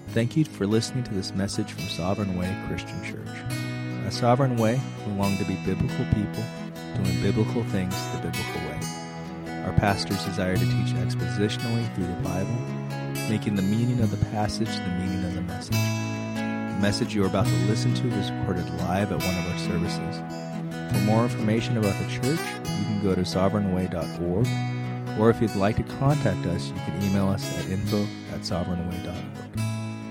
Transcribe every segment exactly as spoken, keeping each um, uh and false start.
Thank you for listening to this message from Sovereign Way Christian Church. At Sovereign Way, we long to be biblical people, doing biblical things the biblical way. Our pastors desire to teach expositionally through the Bible, making the meaning of the passage the meaning of the message. The message you are about to listen to was recorded live at one of our services. For more information about the church, you can go to sovereign way dot org, or if you'd like to contact us, you can email us at info at sovereign way dot org.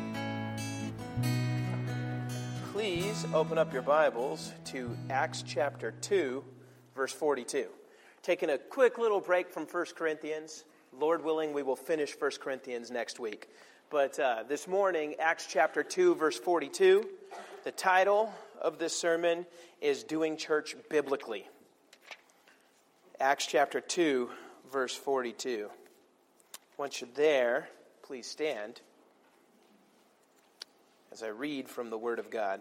Please open up your Bibles to Acts chapter two, verse forty-two. Taking a quick little break from First Corinthians. Lord willing, we will finish First Corinthians next week. But uh, this morning, Acts chapter two, verse forty-two, the title of this sermon is Doing Church Biblically. Acts chapter two, verse forty-two. Once you're there, please stand as I read from the Word of God.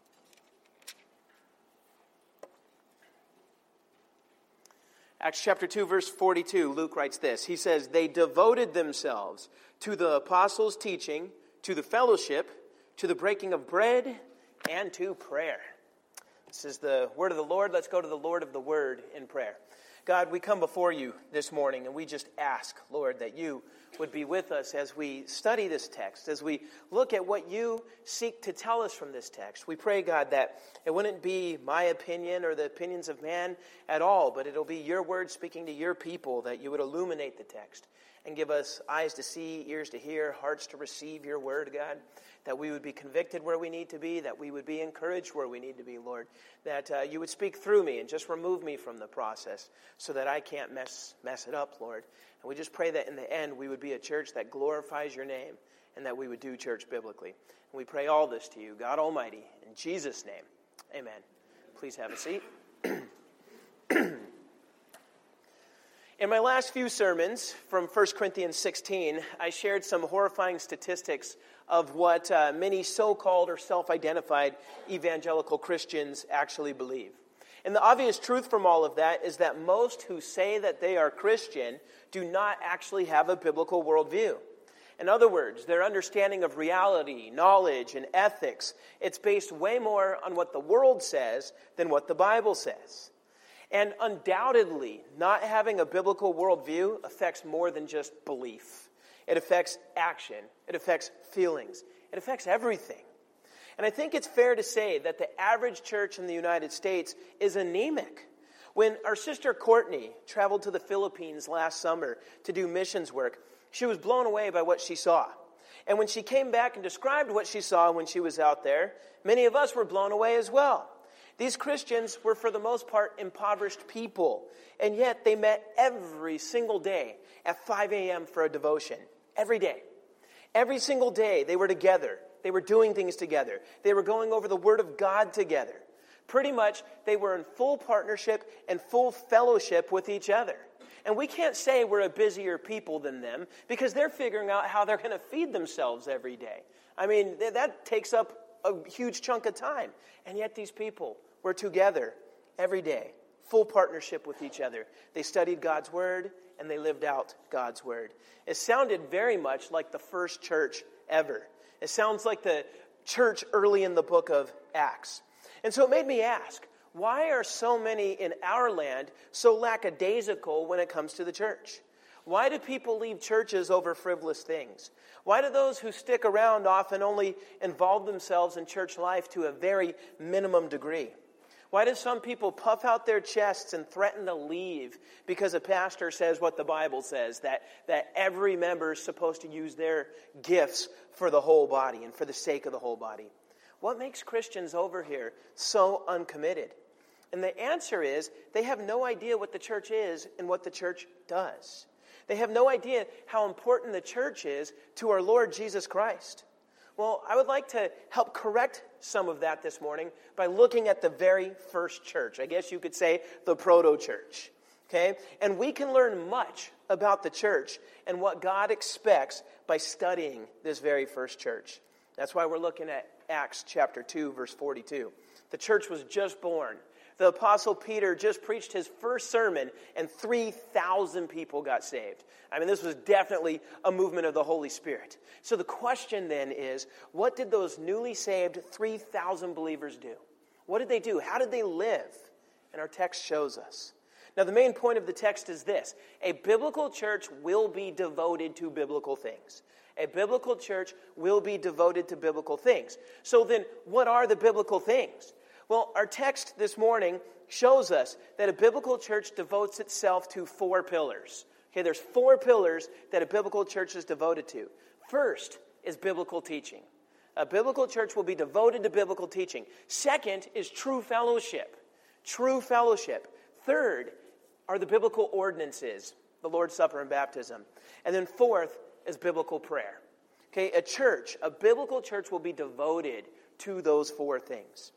Acts chapter two, verse forty-two, Luke writes this. He says, "They devoted themselves to the apostles' teaching, to the fellowship, to the breaking of bread, and to prayer." This is the word of the Lord. Let's go to the Lord of the Word in prayer. God, we come before you this morning, and we just ask, Lord, that you would be with us as we study this text, as we look at what you seek to tell us from this text. We pray, God, that it wouldn't be my opinion or the opinions of man at all, but it'll be your word speaking to your people, that you would illuminate the text and give us eyes to see, ears to hear, hearts to receive your word, God, that we would be convicted where we need to be, that we would be encouraged where we need to be, Lord, that uh, you would speak through me and just remove me from the process so that I can't mess mess it up, Lord. And we just pray that in the end we would be a church that glorifies your name and that we would do church biblically. And we pray all this to you, God Almighty, in Jesus' name. Amen. Please have a seat. In my last few sermons from First Corinthians sixteen, I shared some horrifying statistics of what uh, many so-called or self-identified evangelical Christians actually believe. And the obvious truth from all of that is that most who say that they are Christian do not actually have a biblical worldview. In other words, their understanding of reality, knowledge, and ethics, it's based way more on what the world says than what the Bible says. And undoubtedly, not having a biblical worldview affects more than just belief. It affects action. It affects feelings. It affects everything. And I think it's fair to say that the average church in the United States is anemic. When our sister Courtney traveled to the Philippines last summer to do missions work, she was blown away by what she saw. And when she came back and described what she saw when she was out there, many of us were blown away as well. These Christians were, for the most part, impoverished people, and yet they met every single day at five a.m. for a devotion. Every day. Every single day they were together. They were doing things together. They were going over the Word of God together. Pretty much, they were in full partnership and full fellowship with each other. And we can't say we're a busier people than them because they're figuring out how they're going to feed themselves every day. I mean, that takes up a huge chunk of time. And yet these people were together every day, full partnership with each other. They studied God's Word and they lived out God's Word. It sounded very much like the first church ever. It sounds like the church early in the book of Acts. And so it made me ask, why are so many in our land so lackadaisical when it comes to the church? Why do people leave churches over frivolous things? Why do those who stick around often only involve themselves in church life to a very minimum degree? Why do some people puff out their chests and threaten to leave because a pastor says what the Bible says, that, that every member is supposed to use their gifts for the whole body and for the sake of the whole body? What makes Christians over here so uncommitted? And the answer is they have no idea what the church is and what the church does. They have no idea how important the church is to our Lord Jesus Christ. Well, I would like to help correct some of that this morning by looking at the very first church. I guess you could say the proto-church. Okay? And we can learn much about the church and what God expects by studying this very first church. That's why we're looking at Acts chapter two, verse forty-two. The church was just born. The Apostle Peter just preached his first sermon, and three thousand people got saved. I mean, this was definitely a movement of the Holy Spirit. So the question then is, what did those newly saved three thousand believers do? What did they do? How did they live? And our text shows us. Now, the main point of the text is this. A biblical church will be devoted to biblical things. A biblical church will be devoted to biblical things. So then, what are the biblical things? Well, our text this morning shows us that a biblical church devotes itself to four pillars. Okay, there's four pillars that a biblical church is devoted to. First is biblical teaching. A biblical church will be devoted to biblical teaching. Second is true fellowship. True fellowship. Third are the biblical ordinances, the Lord's Supper and baptism. And then fourth is biblical prayer. Okay, a church, a biblical church will be devoted to those four things.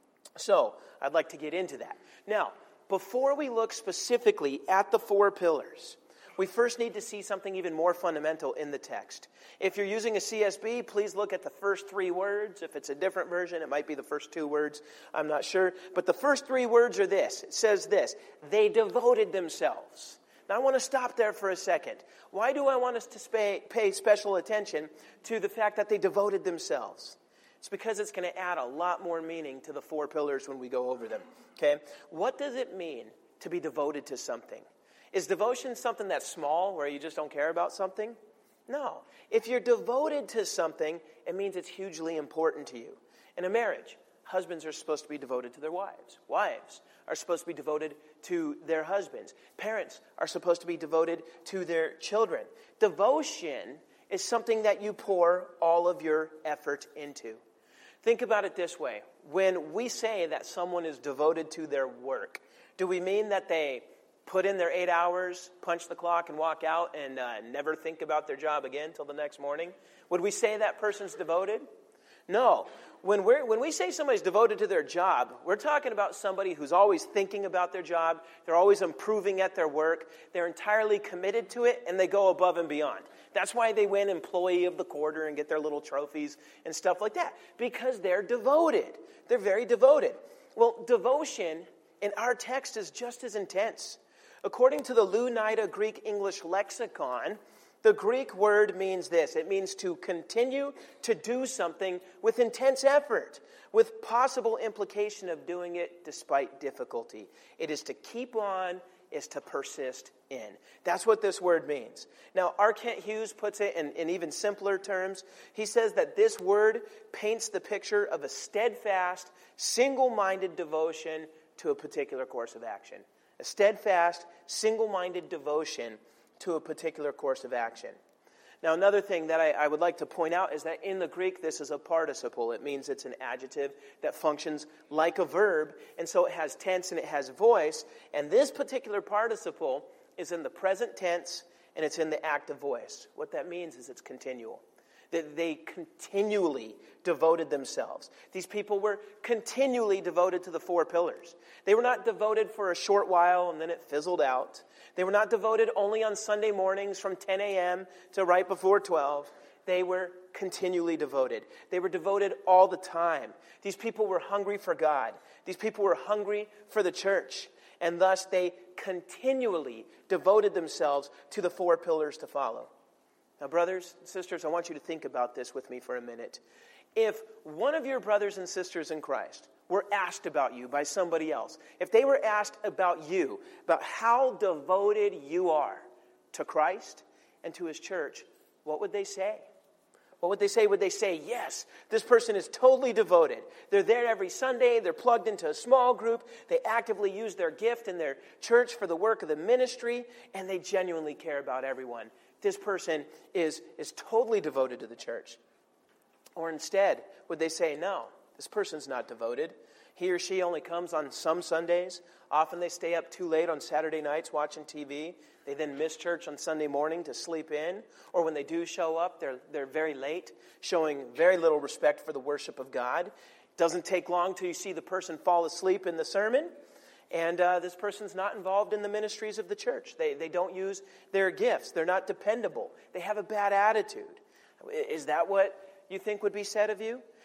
So, I'd like to get into that. Now, before we look specifically at the four pillars, we first need to see something even more fundamental in the text. If you're using a C S B, please look at the first three words. If it's a different version, it might be the first two words. I'm not sure. But the first three words are this. It says this. They devoted themselves. Now, I want to stop there for a second. Why do I want us to pay special attention to the fact that they devoted themselves? It's because it's going to add a lot more meaning to the four pillars when we go over them. Okay? What does it mean to be devoted to something? Is devotion something that's small, where you just don't care about something? No. If you're devoted to something, it means it's hugely important to you. In a marriage, husbands are supposed to be devoted to their wives. Wives are supposed to be devoted to their husbands. Parents are supposed to be devoted to their children. Devotion is something that you pour all of your effort into. Think about it this way. When we say that someone is devoted to their work, do we mean that they put in their eight hours, punch the clock, and walk out and uh, never think about their job again till the next morning? Would we say that person's devoted? No. When we're when we say somebody's devoted to their job, we're talking about somebody who's always thinking about their job. They're always improving at their work. They're entirely committed to it, and they go above and beyond. That's why they win Employee of the Quarter and get their little trophies and stuff like that, because they're devoted. They're very devoted. Well, devotion in our text is just as intense. According to the Louw-Nida Greek-English lexicon, the Greek word means this. It means to continue to do something with intense effort, with possible implication of doing it despite difficulty. It is to keep on, is to persist in. That's what this word means. Now, R. Kent Hughes puts it in, in even simpler terms. He says that this word paints the picture of a steadfast, single-minded devotion to a particular course of action. A steadfast, single-minded devotion to a particular course of action. Now, another thing that I, I would like to point out is that in the Greek, this is a participle. It means it's an adjective that functions like a verb, and so it has tense and it has voice. And this particular participle is in the present tense, and it's in the active voice. What that means is it's continual. That they continually devoted themselves. These people were continually devoted to the four pillars. They were not devoted for a short while and then it fizzled out. They were not devoted only on Sunday mornings from ten a.m. to right before twelve. They were continually devoted. They were devoted all the time. These people were hungry for God. These people were hungry for the church. And thus they continually devoted themselves to the four pillars to follow. Now, brothers and sisters, I want you to think about this with me for a minute. If one of your brothers and sisters in Christ were asked about you by somebody else, if they were asked about you, about how devoted you are to Christ and to his church, what would they say? What would they say? Would they say, yes, this person is totally devoted. They're there every Sunday. They're plugged into a small group. They actively use their gift in their church for the work of the ministry, and they genuinely care about everyone. This person is, is totally devoted to the church. Or instead, would they say, no, this person's not devoted. He or she only comes on some Sundays. Often they stay up too late on Saturday nights watching T V. They then miss church on Sunday morning to sleep in. Or when they do show up, they're, they're very late, showing very little respect for the worship of God. It doesn't take long till you see the person fall asleep in the sermon. And uh, this person's not involved in the ministries of the church. They, they don't use their gifts. They're not dependable. They have a bad attitude. Is that what you think would be said of you?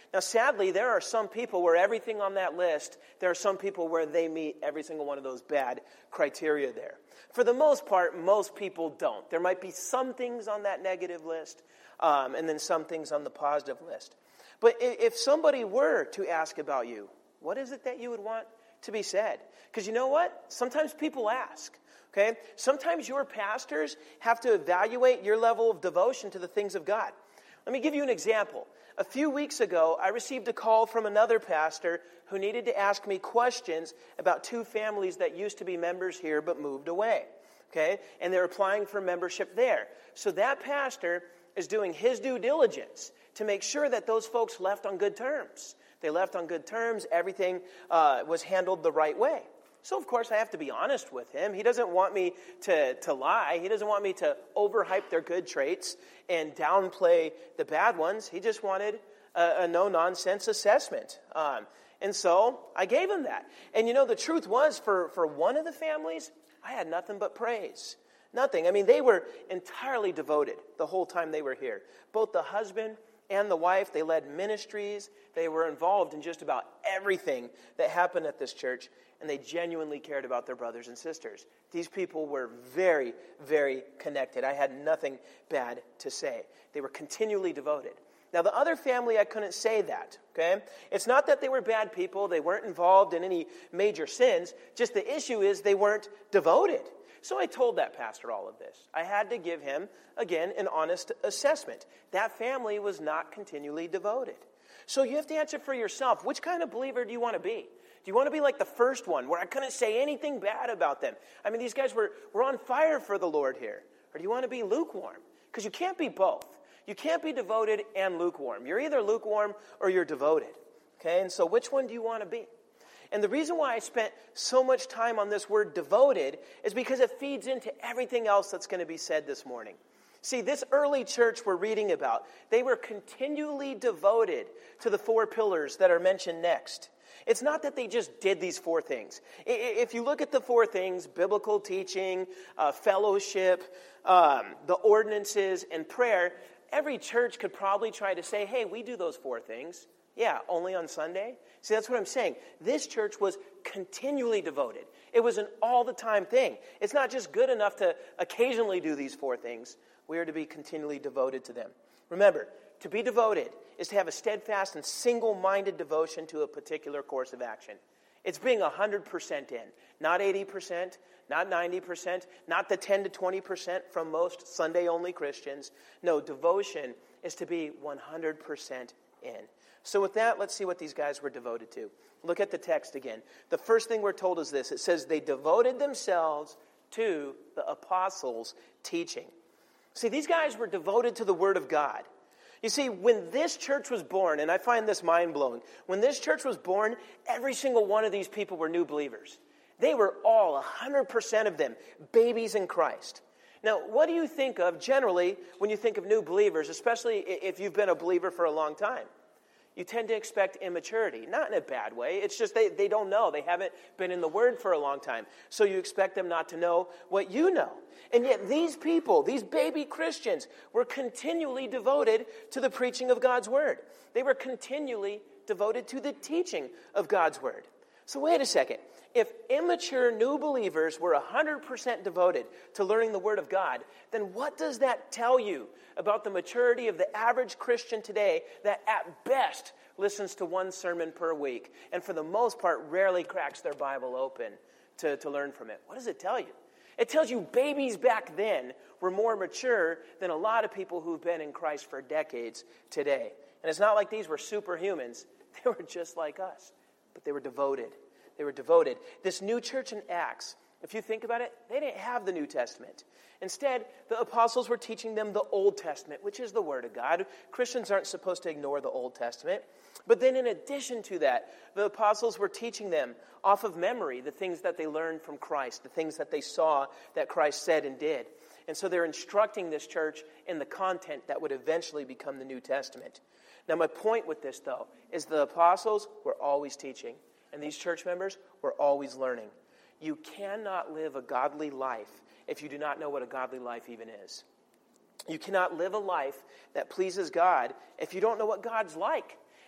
Now, sadly, there are some people where everything on that list, there are some people where they meet every single one of those bad criteria there. For the most part, most people don't. There might be some things on that negative list, um, and then some things on the positive list. But if somebody were to ask about you, what is it that you would want to be said? Because you know what? Sometimes people ask. Okay? Sometimes your pastors have to evaluate your level of devotion to the things of God. Let me give you an example. A few weeks ago, I received a call from another pastor who needed to ask me questions about two families that used to be members here but moved away. Okay? And they're applying for membership there. So that pastor is doing his due diligence to make sure that those folks left on good terms. They left on good terms. Everything uh, was handled the right way. So, of course, I have to be honest with him. He doesn't want me to, to lie. He doesn't want me to overhype their good traits and downplay the bad ones. He just wanted a, a no-nonsense assessment. Um, and so I gave him that. And, you know, the truth was, for, for one of the families, I had nothing but praise. Nothing. I mean, they were entirely devoted the whole time they were here. Both the husband and the wife, they led ministries. They were involved in just about everything that happened at this church. And they genuinely cared about their brothers and sisters. These people were very, very connected. I had nothing bad to say. They were continually devoted. Now, the other family, I couldn't say that, okay? It's not that they were bad people. They weren't involved in any major sins. Just the issue is they weren't devoted. So I told that pastor all of this. I had to give him, again, an honest assessment. That family was not continually devoted. So you have to answer for yourself. Which kind of believer do you want to be? Do you want to be like the first one, where I couldn't say anything bad about them? I mean, these guys were, were on fire for the Lord here. Or do you want to be lukewarm? Because you can't be both. You can't be devoted and lukewarm. You're either lukewarm or you're devoted. Okay, and so which one do you want to be? And the reason why I spent so much time on this word devoted is because it feeds into everything else that's going to be said this morning. See, this early church we're reading about, they were continually devoted to the four pillars that are mentioned next. It's not that they just did these four things. If you look at the four things, biblical teaching, uh, fellowship, um, the ordinances, and prayer, every church could probably try to say, hey, we do those four things. Yeah, only on Sunday? See, that's what I'm saying. This church was continually devoted. It was an all-the-time thing. It's not just good enough to occasionally do these four things. We are to be continually devoted to them. Remember, to be devoted is to have a steadfast and single-minded devotion to a particular course of action. It's being one hundred percent in, not eighty percent, not ninety percent, not the ten to twenty percent from most Sunday-only Christians. No, devotion is to be one hundred percent in. So with that, let's see what these guys were devoted to. Look at the text again. The first thing we're told is this. It says they devoted themselves to the apostles' teaching. See, these guys were devoted to the Word of God. You see, when this church was born, and I find this mind-blowing, when this church was born, every single one of these people were new believers. They were all, one hundred percent of them, babies in Christ. Now, what do you think of generally when you think of new believers, especially if you've been a believer for a long time? You tend to expect immaturity, not in a bad way. It's just they, they don't know. They haven't been in the Word for a long time. So you expect them not to know what you know. And yet these people, these baby Christians, were continually devoted to the preaching of God's Word. They were continually devoted to the teaching of God's Word. So wait a second. If immature new believers were one hundred percent devoted to learning the Word of God, then what does that tell you about the maturity of the average Christian today that at best listens to one sermon per week and for the most part rarely cracks their Bible open to, to learn from it? What does it tell you? It tells you babies back then were more mature than a lot of people who've been in Christ for decades today. And it's not like these were superhumans. They were just like us, but they were devoted. They were devoted. This new church in Acts, if you think about it, they didn't have the New Testament. Instead, the apostles were teaching them the Old Testament, which is the Word of God. Christians aren't supposed to ignore the Old Testament. But then in addition to that, the apostles were teaching them off of memory the things that they learned from Christ, the things that they saw that Christ said and did. And so they're instructing this church in the content that would eventually become the New Testament. Now, my point with this, though, is the apostles were always teaching. And these church members were always learning. You cannot live a godly life if you do not know what a godly life even is. You cannot live a life that pleases God if you don't know what God's like.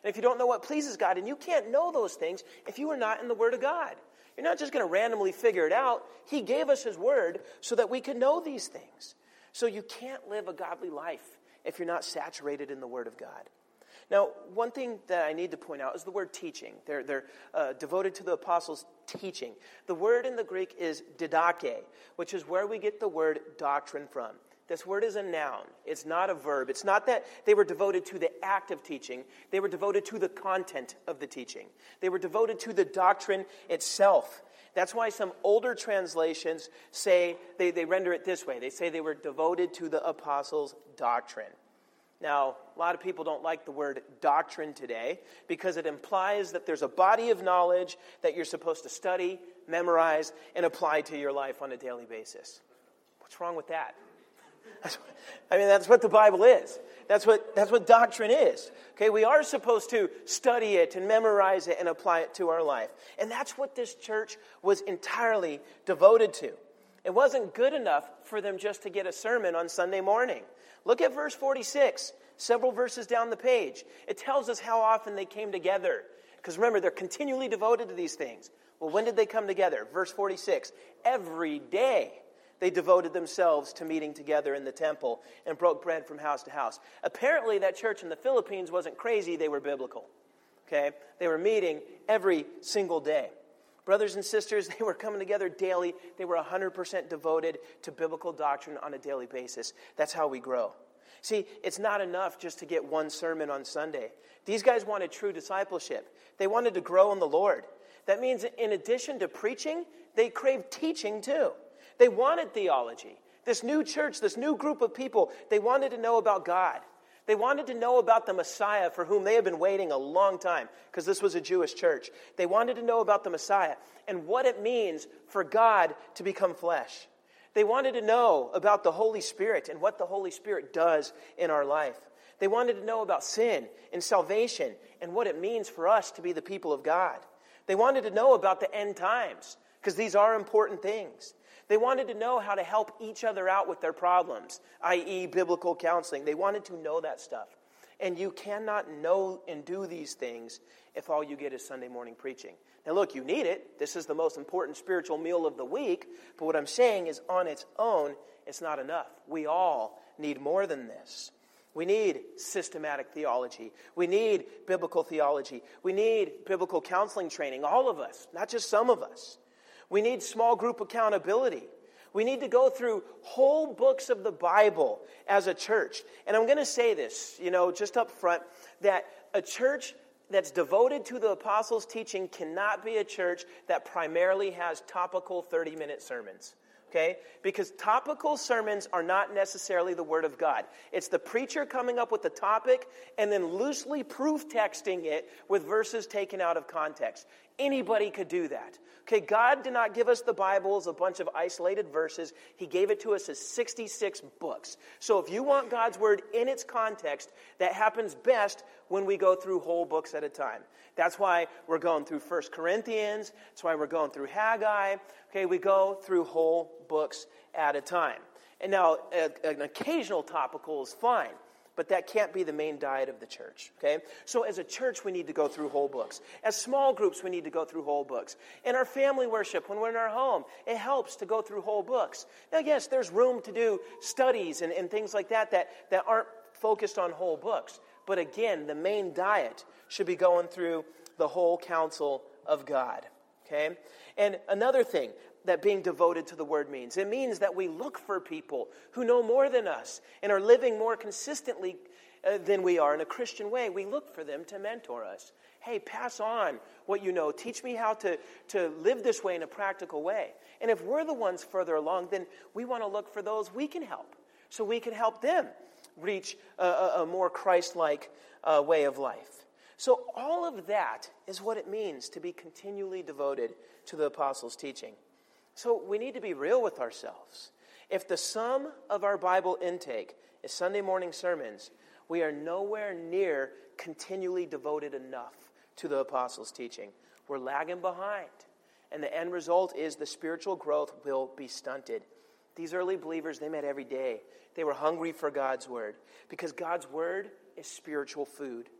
And if you don't know what pleases God, and you can't know those things if you are not in the Word of God. You're not just going to randomly figure it out. He gave us His Word so that we can know these things. So you can't live a godly life if you're not saturated in the Word of God. Now, one thing that I need to point out is the word teaching. They're, they're uh, devoted to the apostles' teaching. The word in the Greek is didache, which is where we get the word doctrine from. This word is a noun. It's not a verb. It's not that they were devoted to the act of teaching. They were devoted to the content of the teaching. They were devoted to the doctrine itself. That's why some older translations say, they, they render it this way. They say they were devoted to the apostles' doctrine. Now, a lot of people don't like the word doctrine today because it implies that there's a body of knowledge that you're supposed to study, memorize, and apply to your life on a daily basis. What's wrong with that? That's what, I mean, that's what the Bible is. That's what, that's what doctrine is. Okay, we are supposed to study it and memorize it and apply it to our life. And that's what this church was entirely devoted to. It wasn't good enough for them just to get a sermon on Sunday morning. Look at verse forty-six, several verses down the page. It tells us how often they came together. Because remember, they're continually devoted to these things. Well, when did they come together? Verse forty-six, every day they devoted themselves to meeting together in the temple and broke bread from house to house. Apparently, that church in the Philippines wasn't crazy, they were biblical. Okay? They were meeting every single day. Brothers and sisters, they were coming together daily. They were one hundred percent devoted to biblical doctrine on a daily basis. That's how we grow. See, it's not enough just to get one sermon on Sunday. These guys wanted true discipleship. They wanted to grow in the Lord. That means in addition to preaching, they craved teaching too. They wanted theology. This new church, this new group of people, they wanted to know about God. They wanted to know about the Messiah for whom they had been waiting a long time, because this was a Jewish church. They wanted to know about the Messiah and what it means for God to become flesh. They wanted to know about the Holy Spirit and what the Holy Spirit does in our life. They wanted to know about sin and salvation and what it means for us to be the people of God. They wanted to know about the end times, because these are important things. They wanted to know how to help each other out with their problems, that is biblical counseling. They wanted to know that stuff. And you cannot know and do these things if all you get is Sunday morning preaching. Now look, you need it. This is the most important spiritual meal of the week. But what I'm saying is on its own, it's not enough. We all need more than this. We need systematic theology. We need biblical theology. We need biblical counseling training, all of us, not just some of us. We need small group accountability. We need to go through whole books of the Bible as a church. And I'm going to say this, you know, just up front, that a church that's devoted to the apostles' teaching cannot be a church that primarily has topical thirty-minute sermons. Okay? Because topical sermons are not necessarily the Word of God. It's the preacher coming up with the topic and then loosely proof texting it with verses taken out of context. Anybody could do that. Okay, God did not give us the Bible as a bunch of isolated verses. He gave it to us as sixty-six books. So if you want God's Word in its context, that happens best when we go through whole books at a time. That's why we're going through First Corinthians. That's why we're going through Haggai. Okay, we go through whole books at a time. And now, an occasional topical is fine, but that can't be the main diet of the church, okay? So as a church, we need to go through whole books. As small groups, we need to go through whole books. In our family worship, when we're in our home, it helps to go through whole books. Now, yes, there's room to do studies and, and things like that, that that aren't focused on whole books. But again, the main diet should be going through the whole counsel of God, okay? And another thing that being devoted to the Word means, it means that we look for people who know more than us and are living more consistently uh, than we are in a Christian way. We look for them to mentor us. Hey, pass on what you know. Teach me how to, to live this way in a practical way. And if we're the ones further along, then we want to look for those we can help, so we can help them reach a, a, a more Christ-like uh, way of life. So all of that is what it means to be continually devoted to the apostles' teaching. So we need to be real with ourselves. If the sum of our Bible intake is Sunday morning sermons, we are nowhere near continually devoted enough to the apostles' teaching. We're lagging behind. And the end result is the spiritual growth will be stunted. These early believers, they met every day. They were hungry for God's Word, because God's Word is spiritual food.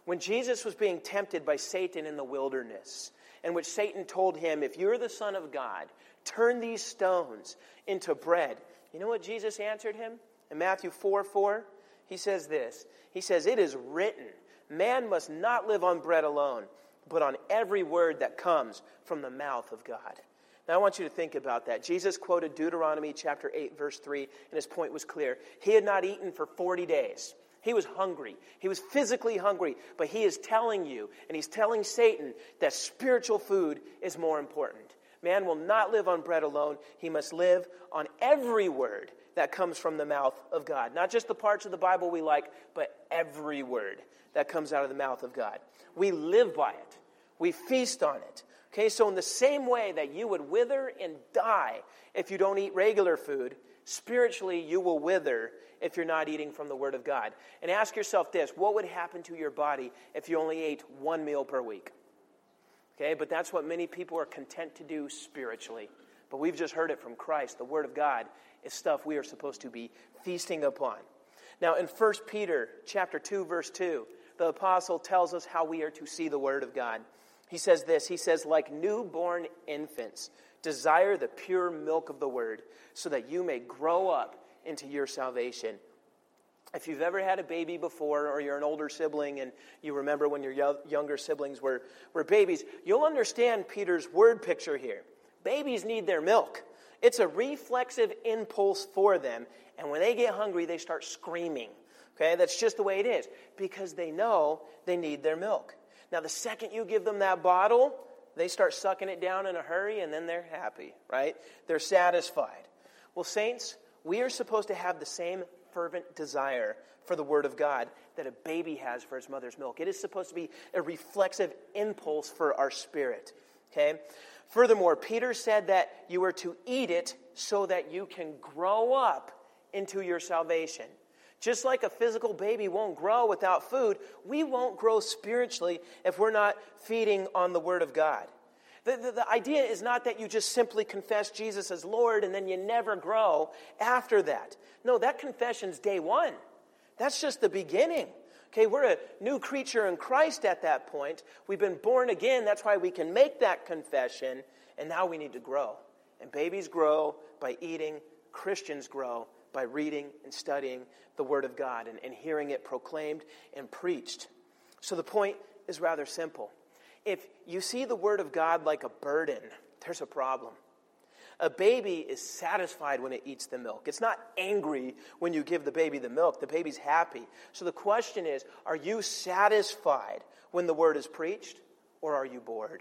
When Jesus was being tempted by Satan in the wilderness, in which Satan told him, if you're the Son of God, turn these stones into bread. You know what Jesus answered him? In Matthew four four, he says this. He says, it is written, man must not live on bread alone, but on every word that comes from the mouth of God. Now I want you to think about that. Jesus quoted Deuteronomy chapter eight, verse three, and his point was clear. He had not eaten for forty days. He was hungry. He was physically hungry, but he is telling you, and he's telling Satan, that spiritual food is more important. Man will not live on bread alone. He must live on every word that comes from the mouth of God. Not just the parts of the Bible we like, but every word that comes out of the mouth of God. We live by it. We feast on it. Okay, so in the same way that you would wither and die if you don't eat regular food, spiritually you will wither if you're not eating from the Word of God. And ask yourself this, what would happen to your body if you only ate one meal per week? Okay, but that's what many people are content to do spiritually. But we've just heard it from Christ. The Word of God is stuff we are supposed to be feasting upon. Now in First Peter chapter two, verse two, the apostle tells us how we are to see the Word of God. He says this, he says, like newborn infants, desire the pure milk of the Word, so that you may grow up into your salvation. If you've ever had a baby before, or you're an older sibling and you remember when your yo- younger siblings were, were babies, you'll understand Peter's word picture here. Babies need their milk. It's a reflexive impulse for them, and when they get hungry, they start screaming. Okay, that's just the way it is, because they know they need their milk. Now, the second you give them that bottle, they start sucking it down in a hurry, and then they're happy, right? They're satisfied. Well, saints, we are supposed to have the same fervent desire for the Word of God that a baby has for his mother's milk. It is supposed to be a reflexive impulse for our spirit, okay? Furthermore, Peter said that you are to eat it so that you can grow up into your salvation. Just like a physical baby won't grow without food, we won't grow spiritually if we're not feeding on the Word of God. The, the, the idea is not that you just simply confess Jesus as Lord and then you never grow after that. No, that confession's day one. That's just the beginning. Okay, we're a new creature in Christ at that point. We've been born again. That's why we can make that confession. And now we need to grow. And babies grow by eating. Christians grow by reading and studying the Word of God and, and hearing it proclaimed and preached. So the point is rather simple. If you see the Word of God like a burden, there's a problem. A baby is satisfied when it eats the milk. It's not angry when you give the baby the milk. The baby's happy. So the question is, are you satisfied when the Word is preached, or are you bored?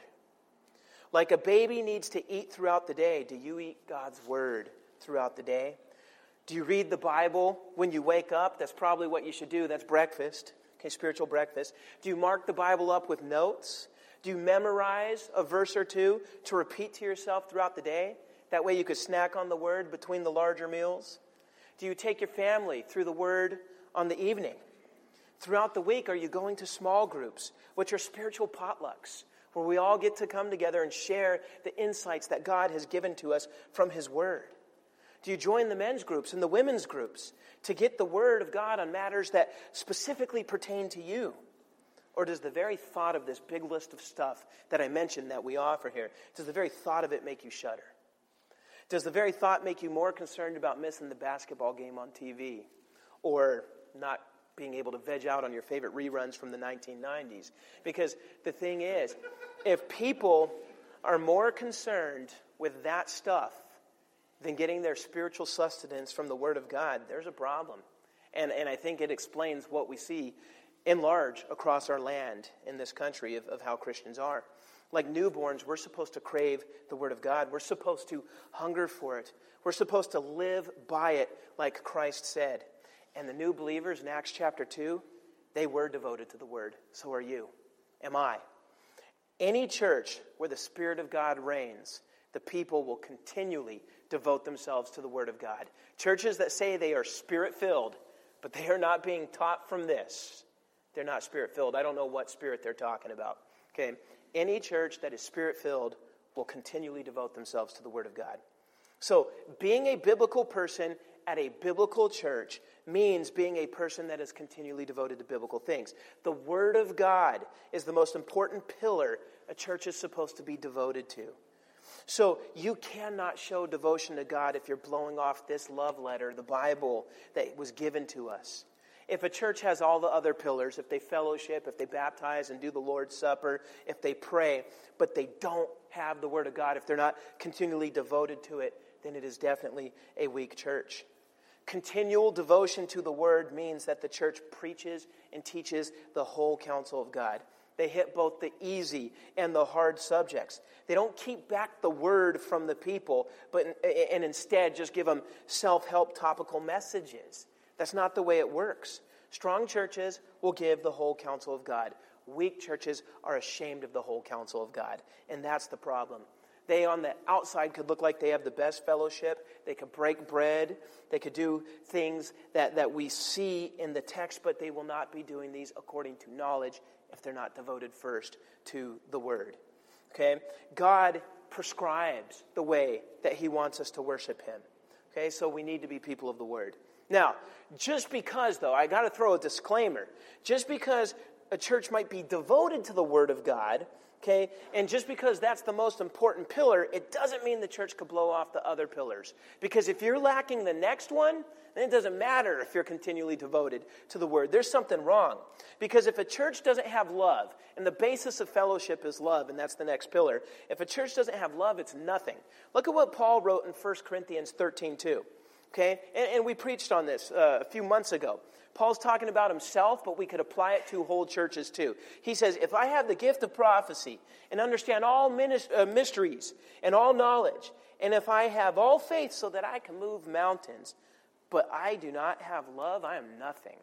Like a baby needs to eat throughout the day, do you eat God's Word throughout the day? Do you read the Bible when you wake up? That's probably what you should do. That's breakfast, okay, spiritual breakfast. Do you mark the Bible up with notes? Do you memorize a verse or two to repeat to yourself throughout the day? That way you could snack on the Word between the larger meals. Do you take your family through the Word on the evening? Throughout the week, are you going to small groups, which are spiritual potlucks, where we all get to come together and share the insights that God has given to us from His Word? Do you join the men's groups and the women's groups to get the Word of God on matters that specifically pertain to you? Or does the very thought of this big list of stuff that I mentioned that we offer here, does the very thought of it make you shudder? Does the very thought make you more concerned about missing the basketball game on T V? Or not being able to veg out on your favorite reruns from the nineteen nineties? Because the thing is, if people are more concerned with that stuff than getting their spiritual sustenance from the Word of God, there's a problem. And, and I think it explains what we see in large across our land in this country of, of how Christians are. Like newborns, we're supposed to crave the Word of God. We're supposed to hunger for it. We're supposed to live by it like Christ said. And the new believers in Acts chapter two, they were devoted to the Word. So are you. Am I. Any church where the Spirit of God reigns, the people will continually devote themselves to the Word of God. Churches that say they are Spirit-filled, but they are not being taught from this, they're not Spirit-filled. I don't know what Spirit they're talking about. Okay? Any church that is Spirit-filled will continually devote themselves to the Word of God. So, being a biblical person at a biblical church means being a person that is continually devoted to biblical things. The Word of God is the most important pillar a church is supposed to be devoted to. So you cannot show devotion to God if you're blowing off this love letter, the Bible, that was given to us. If a church has all the other pillars, if they fellowship, if they baptize and do the Lord's Supper, if they pray, but they don't have the Word of God, if they're not continually devoted to it, then it is definitely a weak church. Continual devotion to the Word means that the church preaches and teaches the whole counsel of God. They hit both the easy and the hard subjects. They don't keep back the Word from the people, but and instead just give them self-help topical messages. That's not the way it works. Strong churches will give the whole counsel of God. Weak churches are ashamed of the whole counsel of God, and that's the problem. They on the outside could look like they have the best fellowship. They could break bread. They could do things that, that we see in the text, but they will not be doing these according to knowledge if they're not devoted first to the Word. Okay? God prescribes the way that He wants us to worship Him. Okay? So we need to be people of the Word. Now, just because, though, I got to throw a disclaimer. Just because a church might be devoted to the Word of God, okay, and just because that's the most important pillar, it doesn't mean the church could blow off the other pillars. Because if you're lacking the next one, then it doesn't matter if you're continually devoted to the Word. There's something wrong. Because if a church doesn't have love, and the basis of fellowship is love, and that's the next pillar, if a church doesn't have love, it's nothing. Look at what Paul wrote in First Corinthians thirteen two. Okay, and, and we preached on this uh, a few months ago. Paul's talking about himself, but we could apply it to whole churches too. He says, if I have the gift of prophecy and understand all minis- uh, mysteries and all knowledge, and if I have all faith so that I can move mountains, but I do not have love, I am nothing.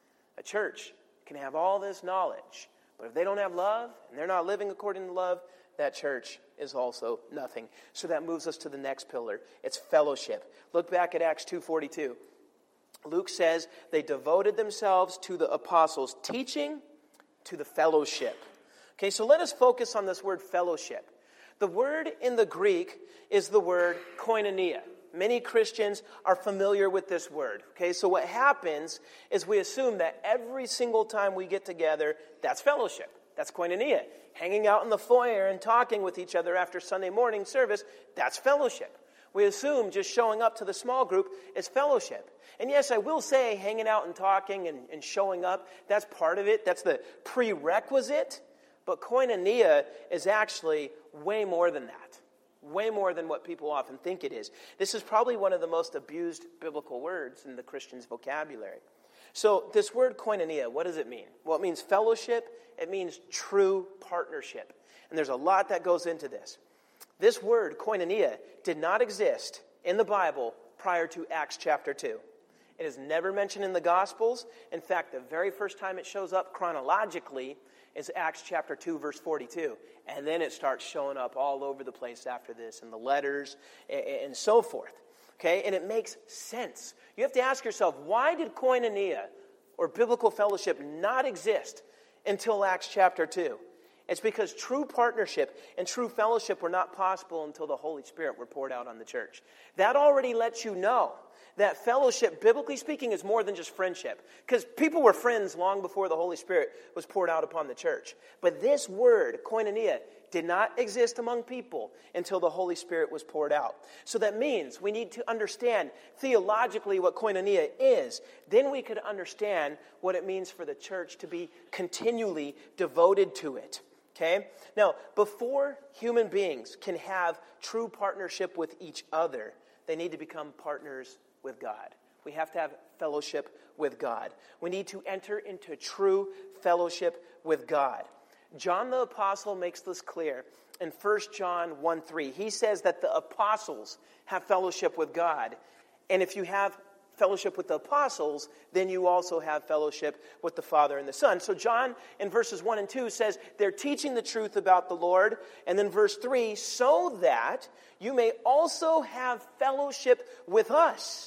A church can have all this knowledge, but if they don't have love and they're not living according to love, that church is also nothing. So that moves us to the next pillar. It's fellowship. Look back at Acts two forty-two. Luke says they devoted themselves to the apostles' teaching, to the fellowship. Okay, so let us focus on this word fellowship. The word in the Greek is the word koinonia. Many Christians are familiar with this word. Okay, so what happens is we assume that every single time we get together, that's fellowship. That's koinonia. Hanging out in the foyer and talking with each other after Sunday morning service, that's fellowship. We assume just showing up to the small group is fellowship. And yes, I will say hanging out and talking and, and showing up, that's part of it. That's the prerequisite. But koinonia is actually way more than that. Way more than what people often think it is. This is probably one of the most abused biblical words in the Christian's vocabulary. So this word koinonia, what does it mean? Well, it means fellowship. It means true partnership. And there's a lot that goes into this. This word, koinonia, did not exist in the Bible prior to Acts chapter two. It is never mentioned in the Gospels. In fact, the very first time it shows up chronologically is Acts chapter two, verse forty-two. And then it starts showing up all over the place after this in the letters and so forth. Okay, and it makes sense. You have to ask yourself, why did koinonia or biblical fellowship not exist until Acts chapter two? It's because true partnership and true fellowship were not possible until the Holy Spirit were poured out on the church. That already lets you know that fellowship, biblically speaking, is more than just friendship. Because people were friends long before the Holy Spirit was poured out upon the church. But this word, koinonia, did not exist among people until the Holy Spirit was poured out. So that means we need to understand theologically what koinonia is. Then we could understand what it means for the church to be continually devoted to it. Okay? Now, before human beings can have true partnership with each other, they need to become partners with God. We have to have fellowship with God. We need to enter into true fellowship with God. John the Apostle makes this clear in First John one three. He says that the apostles have fellowship with God. And if you have fellowship with the apostles, then you also have fellowship with the Father and the Son. So John in verses one and two says they're teaching the truth about the Lord. And then verse three, so that you may also have fellowship with us.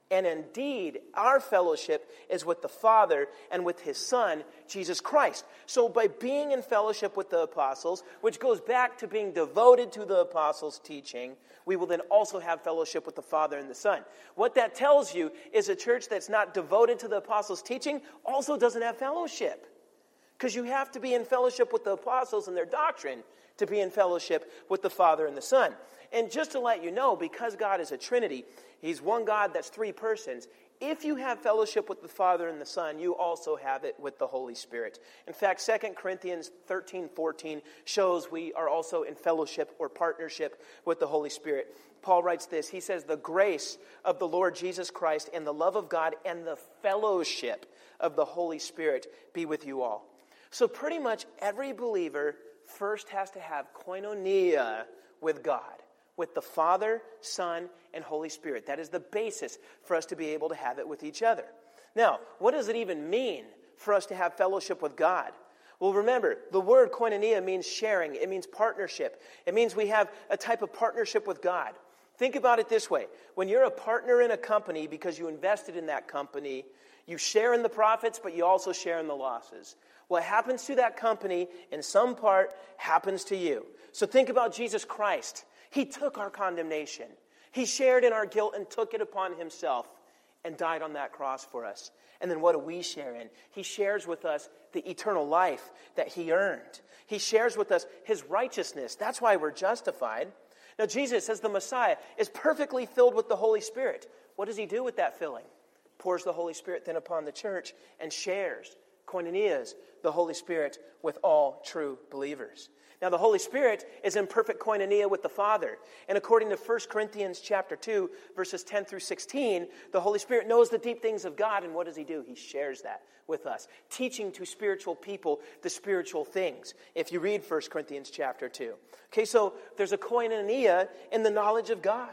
And indeed, our fellowship is with the Father and with his Son, Jesus Christ. So by being in fellowship with the apostles, which goes back to being devoted to the apostles' teaching, we will then also have fellowship with the Father and the Son. What that tells you is a church that's not devoted to the apostles' teaching also doesn't have fellowship. Because you have to be in fellowship with the apostles and their doctrine to be in fellowship with the Father and the Son. And just to let you know, because God is a Trinity, he's one God that's three persons. If you have fellowship with the Father and the Son, you also have it with the Holy Spirit. In fact, Second Corinthians thirteen fourteen shows we are also in fellowship or partnership with the Holy Spirit. Paul writes this. He says, the grace of the Lord Jesus Christ and the love of God and the fellowship of the Holy Spirit be with you all. So pretty much every believer first has to have koinonia with God, with the Father, Son, and Holy Spirit. That is the basis for us to be able to have it with each other. Now, what does it even mean for us to have fellowship with God? Well, remember, the word koinonia means sharing. It means partnership. It means we have a type of partnership with God. Think about it this way. When you're a partner in a company because you invested in that company, you share in the profits, but you also share in the losses. What happens to that company, in some part, happens to you. So think about Jesus Christ. He took our condemnation. He shared in our guilt and took it upon himself and died on that cross for us. And then what do we share in? He shares with us the eternal life that he earned. He shares with us his righteousness. That's why we're justified. Now, Jesus, as the Messiah, is perfectly filled with the Holy Spirit. What does he do with that filling? Pours the Holy Spirit then upon the church and shares, koinonias, the Holy Spirit with all true believers. Now, the Holy Spirit is in perfect koinonia with the Father. And according to First Corinthians chapter two, verses ten through sixteen, the Holy Spirit knows the deep things of God. And what does he do? He shares that with us, teaching to spiritual people the spiritual things, if you read First Corinthians chapter two. Okay, so there's a koinonia in the knowledge of God.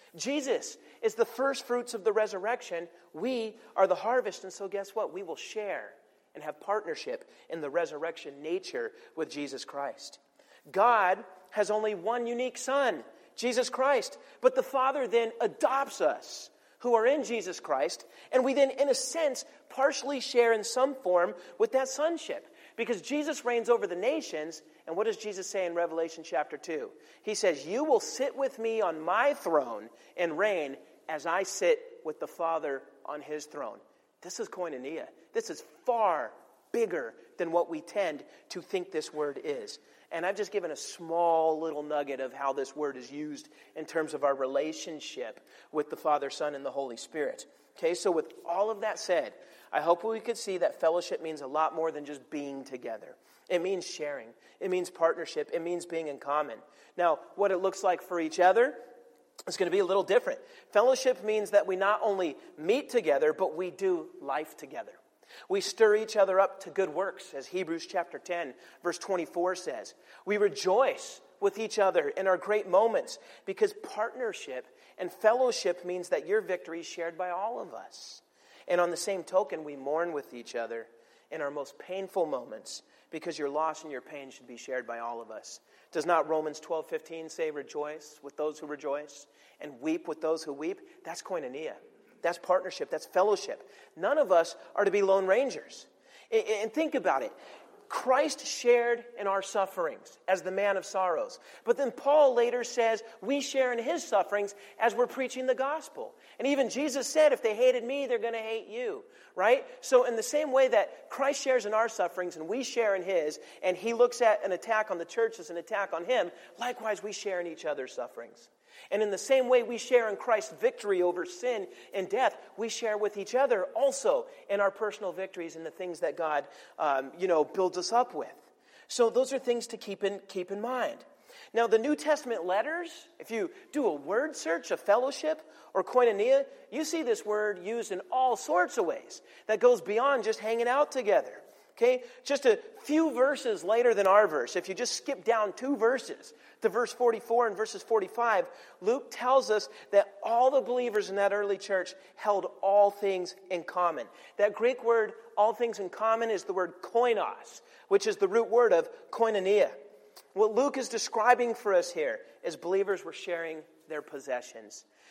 Jesus is the first fruits of the resurrection. We are the harvest. And so guess what? We will share and have partnership in the resurrection nature with Jesus Christ. God has only one unique Son, Jesus Christ. But the Father then adopts us who are in Jesus Christ. And we then, in a sense, partially share in some form with that sonship. Because Jesus reigns over the nations. And what does Jesus say in Revelation chapter two? He says, you will sit with me on my throne and reign as I sit with the Father on his throne. This is koinonia. This is far bigger than what we tend to think this word is. And I've just given a small little nugget of how this word is used in terms of our relationship with the Father, Son, and the Holy Spirit. Okay, so with all of that said, I hope we could see that fellowship means a lot more than just being together. It means sharing. It means partnership. It means being in common. Now, what it looks like for each other, it's going to be a little different. Fellowship means that we not only meet together, but we do life together. We stir each other up to good works, as Hebrews chapter ten, verse twenty-four says. We rejoice with each other in our great moments, because partnership and fellowship means that your victory is shared by all of us. And on the same token, we mourn with each other in our most painful moments, because your loss and your pain should be shared by all of us. Does not Romans twelve fifteen say, rejoice with those who rejoice and weep with those who weep? That's koinonia. That's partnership. That's fellowship. None of us are to be lone rangers. And think about it. Christ shared in our sufferings as the man of sorrows. But then Paul later says we share in his sufferings as we're preaching the gospel. And even Jesus said, if they hated me, they're going to hate you. Right? So in the same way that Christ shares in our sufferings and we share in his, and he looks at an attack on the church as an attack on him, likewise we share in each other's sufferings. And in the same way we share in Christ's victory over sin and death, we share with each other also in our personal victories and the things that God, um, you know, builds us up with. So those are things to keep in, keep in mind. Now, the New Testament letters, if you do a word search of fellowship or koinonia, you see this word used in all sorts of ways that goes beyond just hanging out together. Okay, just a few verses later than our verse, if you just skip down two verses to verse forty-four and verses forty-five, Luke tells us that all the believers in that early church held all things in common. That Greek word, all things in common, is the word koinos, which is the root word of koinonia. What Luke is describing for us here is believers were sharing their possessions.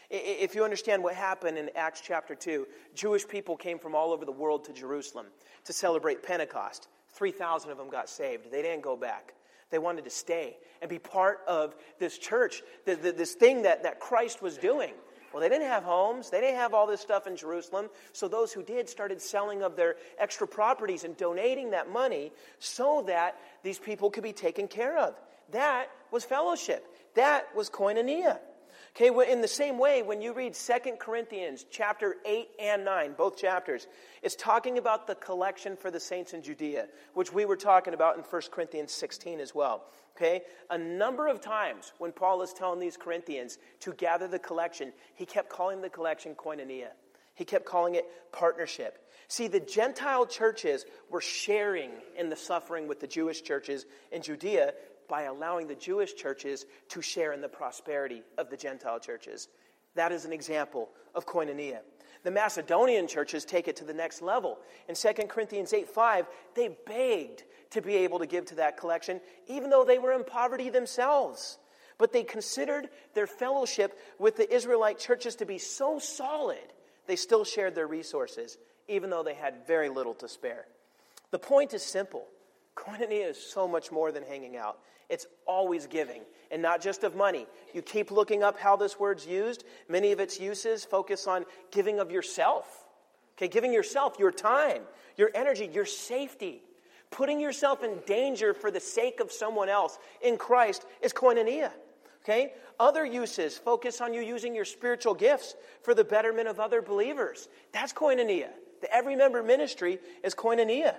If you understand what happened in Acts chapter two, Jewish people came from all over the world to Jerusalem to celebrate Pentecost. three thousand of them got saved. They didn't go back. They wanted to stay and be part of this church, this thing that, that Christ was doing. Well, they didn't have homes. They didn't have all this stuff in Jerusalem. So those who did started selling of their extra properties and donating that money so that these people could be taken care of. That was fellowship. That was koinonia. Okay, well, in the same way, when you read Second Corinthians chapter eight and nine, both chapters, it's talking about the collection for the saints in Judea, which we were talking about in First Corinthians sixteen as well. Okay, a number of times when Paul is telling these Corinthians to gather the collection, he kept calling the collection koinonia. He kept calling it partnership. See, the Gentile churches were sharing in the suffering with the Jewish churches in Judea by allowing the Jewish churches to share in the prosperity of the Gentile churches. That is an example of koinonia. The Macedonian churches take it to the next level. In Second Corinthians eight five, they begged to be able to give to that collection, even though they were in poverty themselves. But they considered their fellowship with the Israelite churches to be so solid, they still shared their resources, even though they had very little to spare. The point is simple. Koinonia is so much more than hanging out. It's always giving, and not just of money. You keep looking up how this word's used. Many of its uses focus on giving of yourself. Okay, giving yourself, your time, your energy, your safety. Putting yourself in danger for the sake of someone else in Christ is koinonia. Okay? Other uses focus on you using your spiritual gifts for the betterment of other believers. That's koinonia. The Every Member Ministry is koinonia.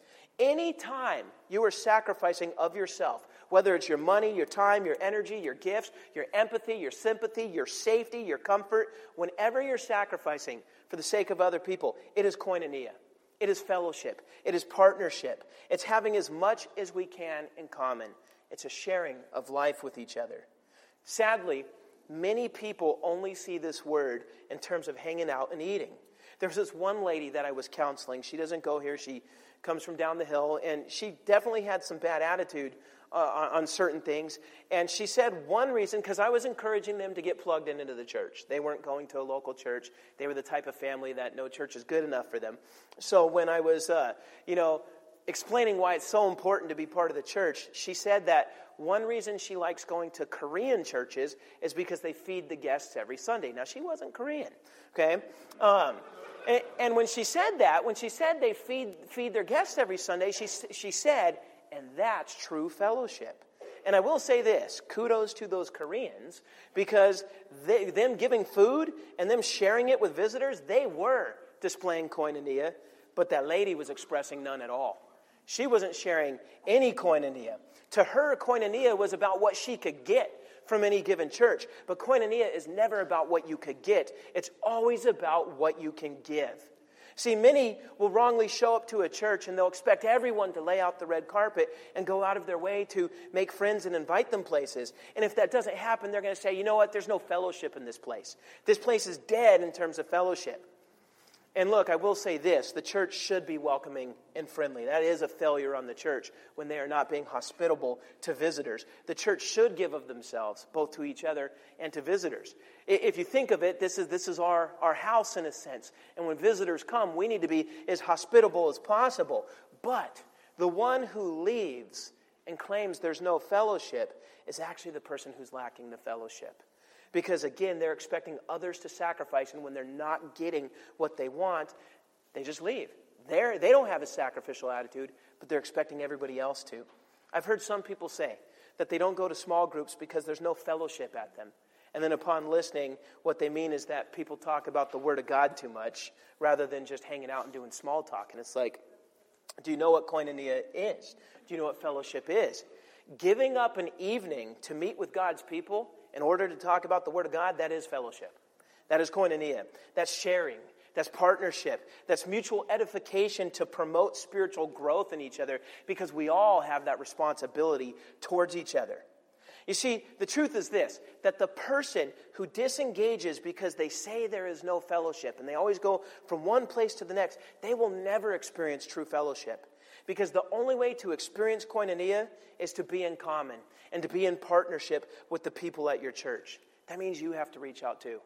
Anytime you are sacrificing of yourself, whether it's your money, your time, your energy, your gifts, your empathy, your sympathy, your safety, your comfort, whenever you're sacrificing for the sake of other people, it is koinonia. It is fellowship. It is partnership. It's having as much as we can in common. It's a sharing of life with each other. Sadly, many people only see this word in terms of hanging out and eating. There's this one lady that I was counseling. She doesn't go here. She comes from down the hill, and she definitely had some bad attitude uh, on certain things. And she said one reason, because I was encouraging them to get plugged in into the church. They weren't going to a local church. They were the type of family that no church is good enough for them. So when I was, uh, you know, explaining why it's so important to be part of the church, she said that one reason she likes going to Korean churches is because they feed the guests every Sunday. Now, she wasn't Korean, okay? Um, and, and when she said that, when she said they feed feed their guests every Sunday, she she said, and that's true fellowship. And I will say this, kudos to those Koreans, because they, them giving food and them sharing it with visitors, they were displaying koinonia, but that lady was expressing none at all. She wasn't sharing any koinonia. To her, koinonia was about what she could get from any given church. But koinonia is never about what you could get. It's always about what you can give. See, many will wrongly show up to a church and they'll expect everyone to lay out the red carpet and go out of their way to make friends and invite them places. And if that doesn't happen, they're going to say, you know what, there's no fellowship in this place. This place is dead in terms of fellowship. And look, I will say this, the church should be welcoming and friendly. That is a failure on the church when they are not being hospitable to visitors. The church should give of themselves, both to each other and to visitors. If you think of it, this is this is our, our house in a sense. And when visitors come, we need to be as hospitable as possible. But the one who leaves and claims there's no fellowship is actually the person who's lacking the fellowship. Because, again, they're expecting others to sacrifice, and when they're not getting what they want, they just leave. They're, they don't have a sacrificial attitude, but they're expecting everybody else to. I've heard some people say that they don't go to small groups because there's no fellowship at them. And then upon listening, what they mean is that people talk about the Word of God too much rather than just hanging out and doing small talk. And it's like, do you know what koinonia is? Do you know what fellowship is? Giving up an evening to meet with God's people in order to talk about the Word of God, that is fellowship. That is koinonia. That's sharing. That's partnership. That's mutual edification to promote spiritual growth in each other because we all have that responsibility towards each other. You see, the truth is this, that the person who disengages because they say there is no fellowship and they always go from one place to the next, they will never experience true fellowship. Because the only way to experience koinonia is to be in common and to be in partnership with the people at your church. That means you have to reach out too.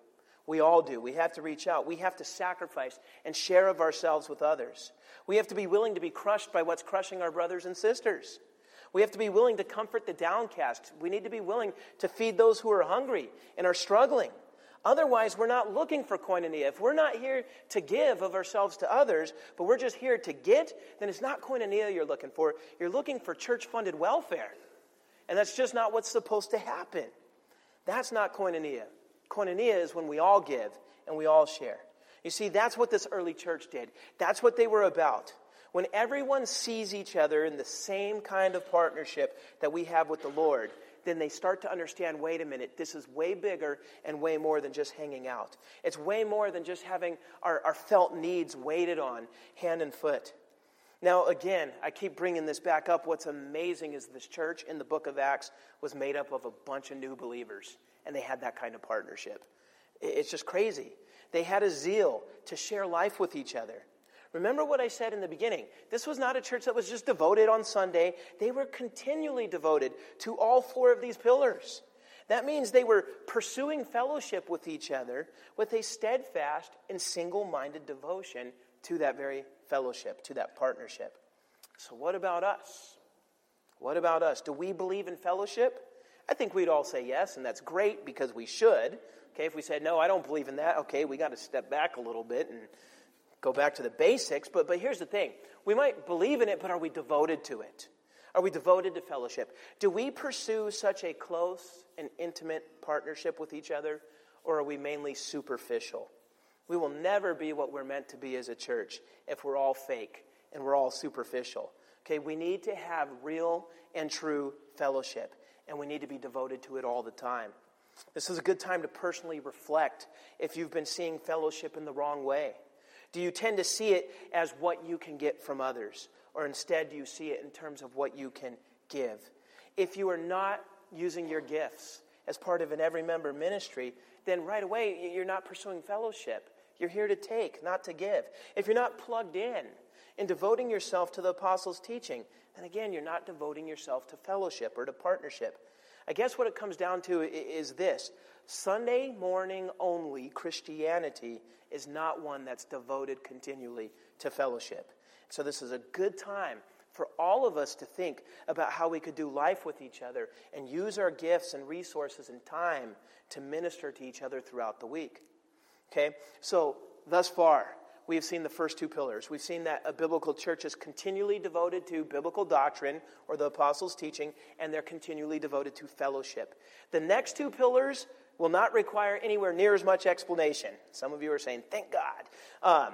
We all do. We have to reach out. We have to sacrifice and share of ourselves with others. We have to be willing to be crushed by what's crushing our brothers and sisters. We have to be willing to comfort the downcast. We need to be willing to feed those who are hungry and are struggling. Otherwise, we're not looking for koinonia. If we're not here to give of ourselves to others, but we're just here to get, then it's not koinonia you're looking for. You're looking for church-funded welfare. And that's just not what's supposed to happen. That's not koinonia. Koinonia is when we all give and we all share. You see, that's what this early church did. That's what they were about. When everyone sees each other in the same kind of partnership that we have with the Lord, then they start to understand, wait a minute, this is way bigger and way more than just hanging out. It's way more than just having our, our felt needs waited on hand and foot. Now, again, I keep bringing this back up. What's amazing is this church in the book of Acts was made up of a bunch of new believers, and they had that kind of partnership. It's just crazy. They had a zeal to share life with each other. Remember what I said in the beginning. This was not a church that was just devoted on Sunday. They were continually devoted to all four of these pillars. That means they were pursuing fellowship with each other with a steadfast and single-minded devotion to that very fellowship, to that partnership. So what about us? What about us? Do we believe in fellowship? I think we'd all say yes, and that's great because we should. Okay, if we said, no, I don't believe in that, okay, we got to step back a little bit and go back to the basics. But, but here's the thing. We might believe in it, but are we devoted to it? Are we devoted to fellowship? Do we pursue such a close and intimate partnership with each other, or are we mainly superficial? We will never be what we're meant to be as a church if we're all fake and we're all superficial. Okay, we need to have real and true fellowship, and we need to be devoted to it all the time. This is a good time to personally reflect if you've been seeing fellowship in the wrong way. Do you tend to see it as what you can get from others, or instead do you see it in terms of what you can give? If you are not using your gifts as part of an every member ministry, then right away you're not pursuing fellowship. You're here to take, not to give. If you're not plugged in and devoting yourself to the apostles' teaching, then again, you're not devoting yourself to fellowship or to partnership. I guess what it comes down to is this. Sunday morning only Christianity is not one that's devoted continually to fellowship. So this is a good time for all of us to think about how we could do life with each other and use our gifts and resources and time to minister to each other throughout the week. Okay, so thus far, we have seen the first two pillars. We've seen that a biblical church is continually devoted to biblical doctrine or the apostles' teaching, and they're continually devoted to fellowship. The next two pillars will not require anywhere near as much explanation. Some of you are saying, thank God. Um,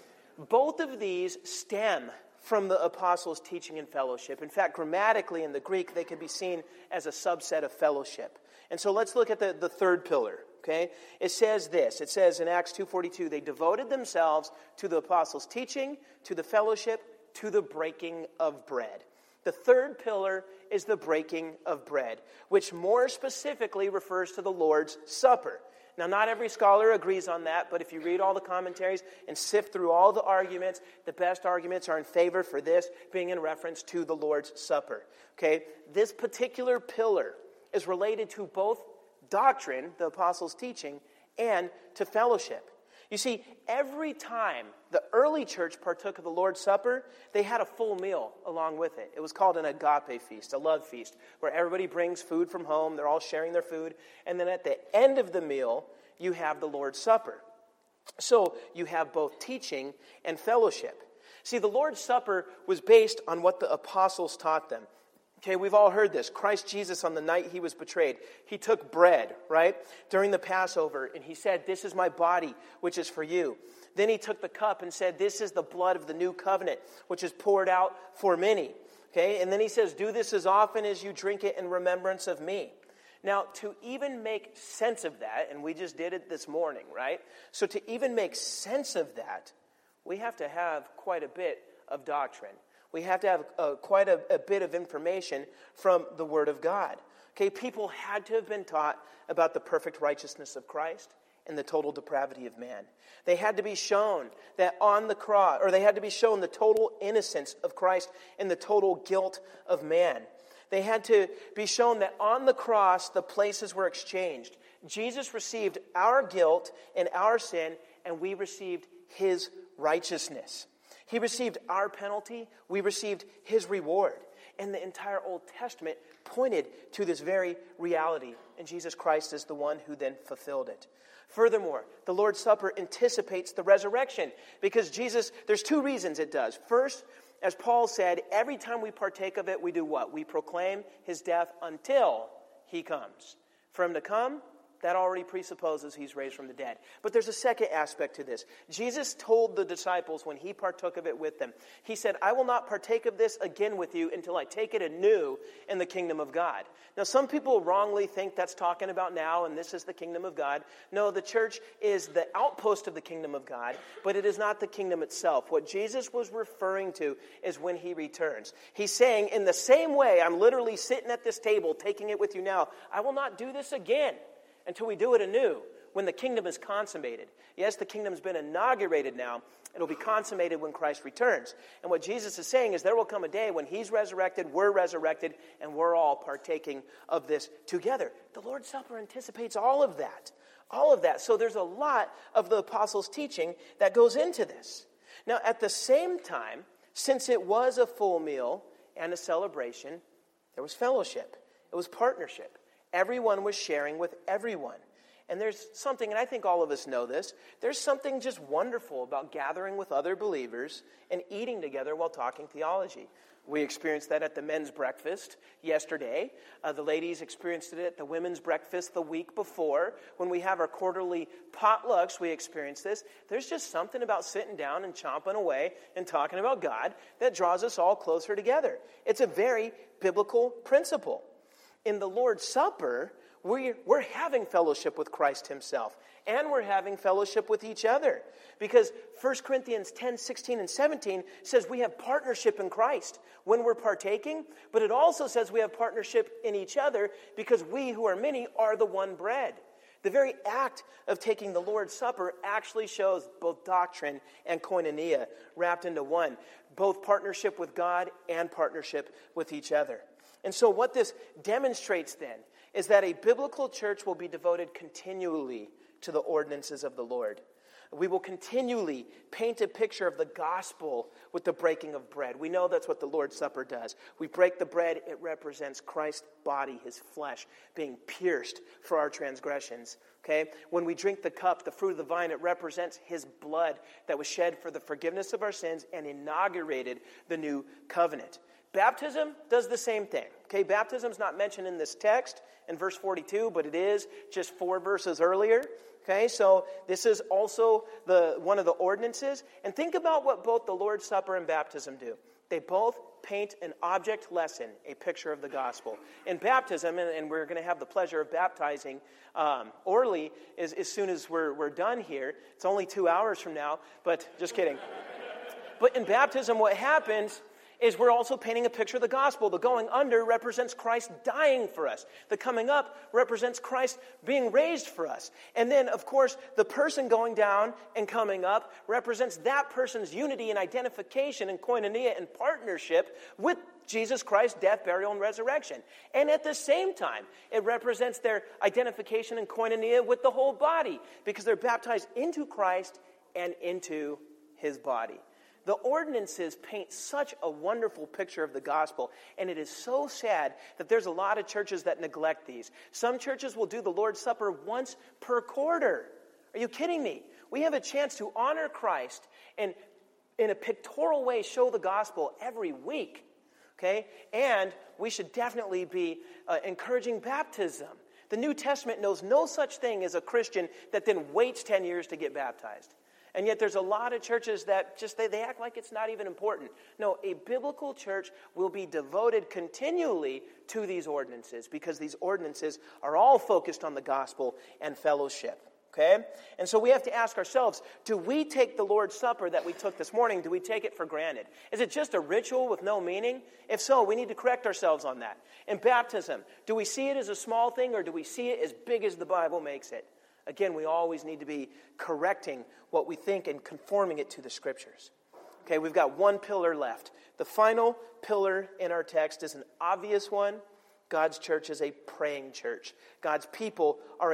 both of these stem from the apostles' teaching and fellowship. In fact, grammatically in the Greek, they can be seen as a subset of fellowship. And so let's look at the, the third pillar. Okay, it says this. It says in Acts two forty-two, they devoted themselves to the apostles' teaching, to the fellowship, to the breaking of bread. The third pillar is the breaking of bread, which more specifically refers to the Lord's Supper. Now, not every scholar agrees on that, but if you read all the commentaries and sift through all the arguments, the best arguments are in favor for this being in reference to the Lord's Supper. Okay, this particular pillar is related to both doctrine, the apostles' teaching, and to fellowship. You see, every time the early church partook of the Lord's Supper, they had a full meal along with it. It was called an agape feast, a love feast, where everybody brings food from home, they're all sharing their food, and then at the end of the meal, you have the Lord's Supper. So you have both teaching and fellowship. See, the Lord's Supper was based on what the apostles taught them. Okay, we've all heard this. Christ Jesus, on the night he was betrayed, he took bread, right, during the Passover, and he said, this is my body, which is for you. Then he took the cup and said, this is the blood of the new covenant, which is poured out for many. Okay, and then he says, do this as often as you drink it in remembrance of me. Now, to even make sense of that, and we just did it this morning, right? So to even make sense of that, we have to have quite a bit of doctrine. We have to have uh, quite a, a bit of information from the Word of God. Okay, people had to have been taught about the perfect righteousness of Christ and the total depravity of man. They had to be shown that on the cross, or they had to be shown the total innocence of Christ and the total guilt of man. They had to be shown that on the cross, the places were exchanged. Jesus received our guilt and our sin, and we received his righteousness. He received our penalty. We received his reward. And the entire Old Testament pointed to this very reality. And Jesus Christ is the one who then fulfilled it. Furthermore, the Lord's Supper anticipates the resurrection. Because Jesus, there's two reasons it does. First, as Paul said, every time we partake of it, we do what? We proclaim his death until he comes. For him to come, that already presupposes he's raised from the dead. But there's a second aspect to this. Jesus told the disciples when he partook of it with them, he said, I will not partake of this again with you until I take it anew in the kingdom of God. Now, some people wrongly think that's talking about now, and this is the kingdom of God. No, the church is the outpost of the kingdom of God, but it is not the kingdom itself. What Jesus was referring to is when he returns. He's saying, in the same way, I'm literally sitting at this table, taking it with you now, I will not do this again until we do it anew, when the kingdom is consummated. Yes, the kingdom's been inaugurated now. It'll be consummated when Christ returns. And what Jesus is saying is there will come a day when he's resurrected, we're resurrected, and we're all partaking of this together. The Lord's Supper anticipates all of that. All of that. So there's a lot of the apostles' teaching that goes into this. Now, at the same time, since it was a full meal and a celebration, there was fellowship. It was partnership. Everyone was sharing with everyone. And there's something, and I think all of us know this, there's something just wonderful about gathering with other believers and eating together while talking theology. We experienced that at the men's breakfast yesterday. Uh, the ladies experienced it at the women's breakfast the week before. When we have our quarterly potlucks, we experience this. There's just something about sitting down and chomping away and talking about God that draws us all closer together. It's a very biblical principle. In the Lord's Supper, we're, we're having fellowship with Christ himself. And we're having fellowship with each other. Because First Corinthians ten, sixteen, and seventeen says we have partnership in Christ when we're partaking. But it also says we have partnership in each other because we who are many are the one bread. The very act of taking the Lord's Supper actually shows both doctrine and koinonia wrapped into one. Both partnership with God and partnership with each other. And so what this demonstrates then is that a biblical church will be devoted continually to the ordinances of the Lord. We will continually paint a picture of the gospel with the breaking of bread. We know that's what the Lord's Supper does. We break the bread, it represents Christ's body, his flesh, being pierced for our transgressions. Okay? When we drink the cup, the fruit of the vine, it represents his blood that was shed for the forgiveness of our sins and inaugurated the new covenant. Baptism does the same thing. Okay, baptism is not mentioned in this text in verse forty-two, but it is just four verses earlier. Okay, so this is also the one of the ordinances. And think about what both the Lord's Supper and baptism do. They both paint an object lesson, a picture of the gospel. In baptism, and, and we're going to have the pleasure of baptizing um, Orly as, as soon as we're, we're done here. It's only two hours from now, but just kidding. But in baptism, what happens is we're also painting a picture of the gospel. The going under represents Christ dying for us. The coming up represents Christ being raised for us. And then, of course, the person going down and coming up represents that person's unity and identification and koinonia and partnership with Jesus Christ's death, burial, and resurrection. And at the same time, it represents their identification and koinonia with the whole body because they're baptized into Christ and into his body. The ordinances paint such a wonderful picture of the gospel, and it is so sad that there's a lot of churches that neglect these. Some churches will do the Lord's Supper once per quarter. Are you kidding me? We have a chance to honor Christ and in a pictorial way show the gospel every week. Okay? And we should definitely be uh, encouraging baptism. The New Testament knows no such thing as a Christian that then waits ten years to get baptized. And yet there's a lot of churches that just, they, they act like it's not even important. No, a biblical church will be devoted continually to these ordinances because these ordinances are all focused on the gospel and fellowship. Okay? And so we have to ask ourselves, do we take the Lord's Supper that we took this morning, do we take it for granted? Is it just a ritual with no meaning? If so, we need to correct ourselves on that. In baptism, do we see it as a small thing or do we see it as big as the Bible makes it? Again, we always need to be correcting what we think and conforming it to the Scriptures. Okay, we've got one pillar left. The final pillar in our text is an obvious one. God's church is a praying church. God's people are a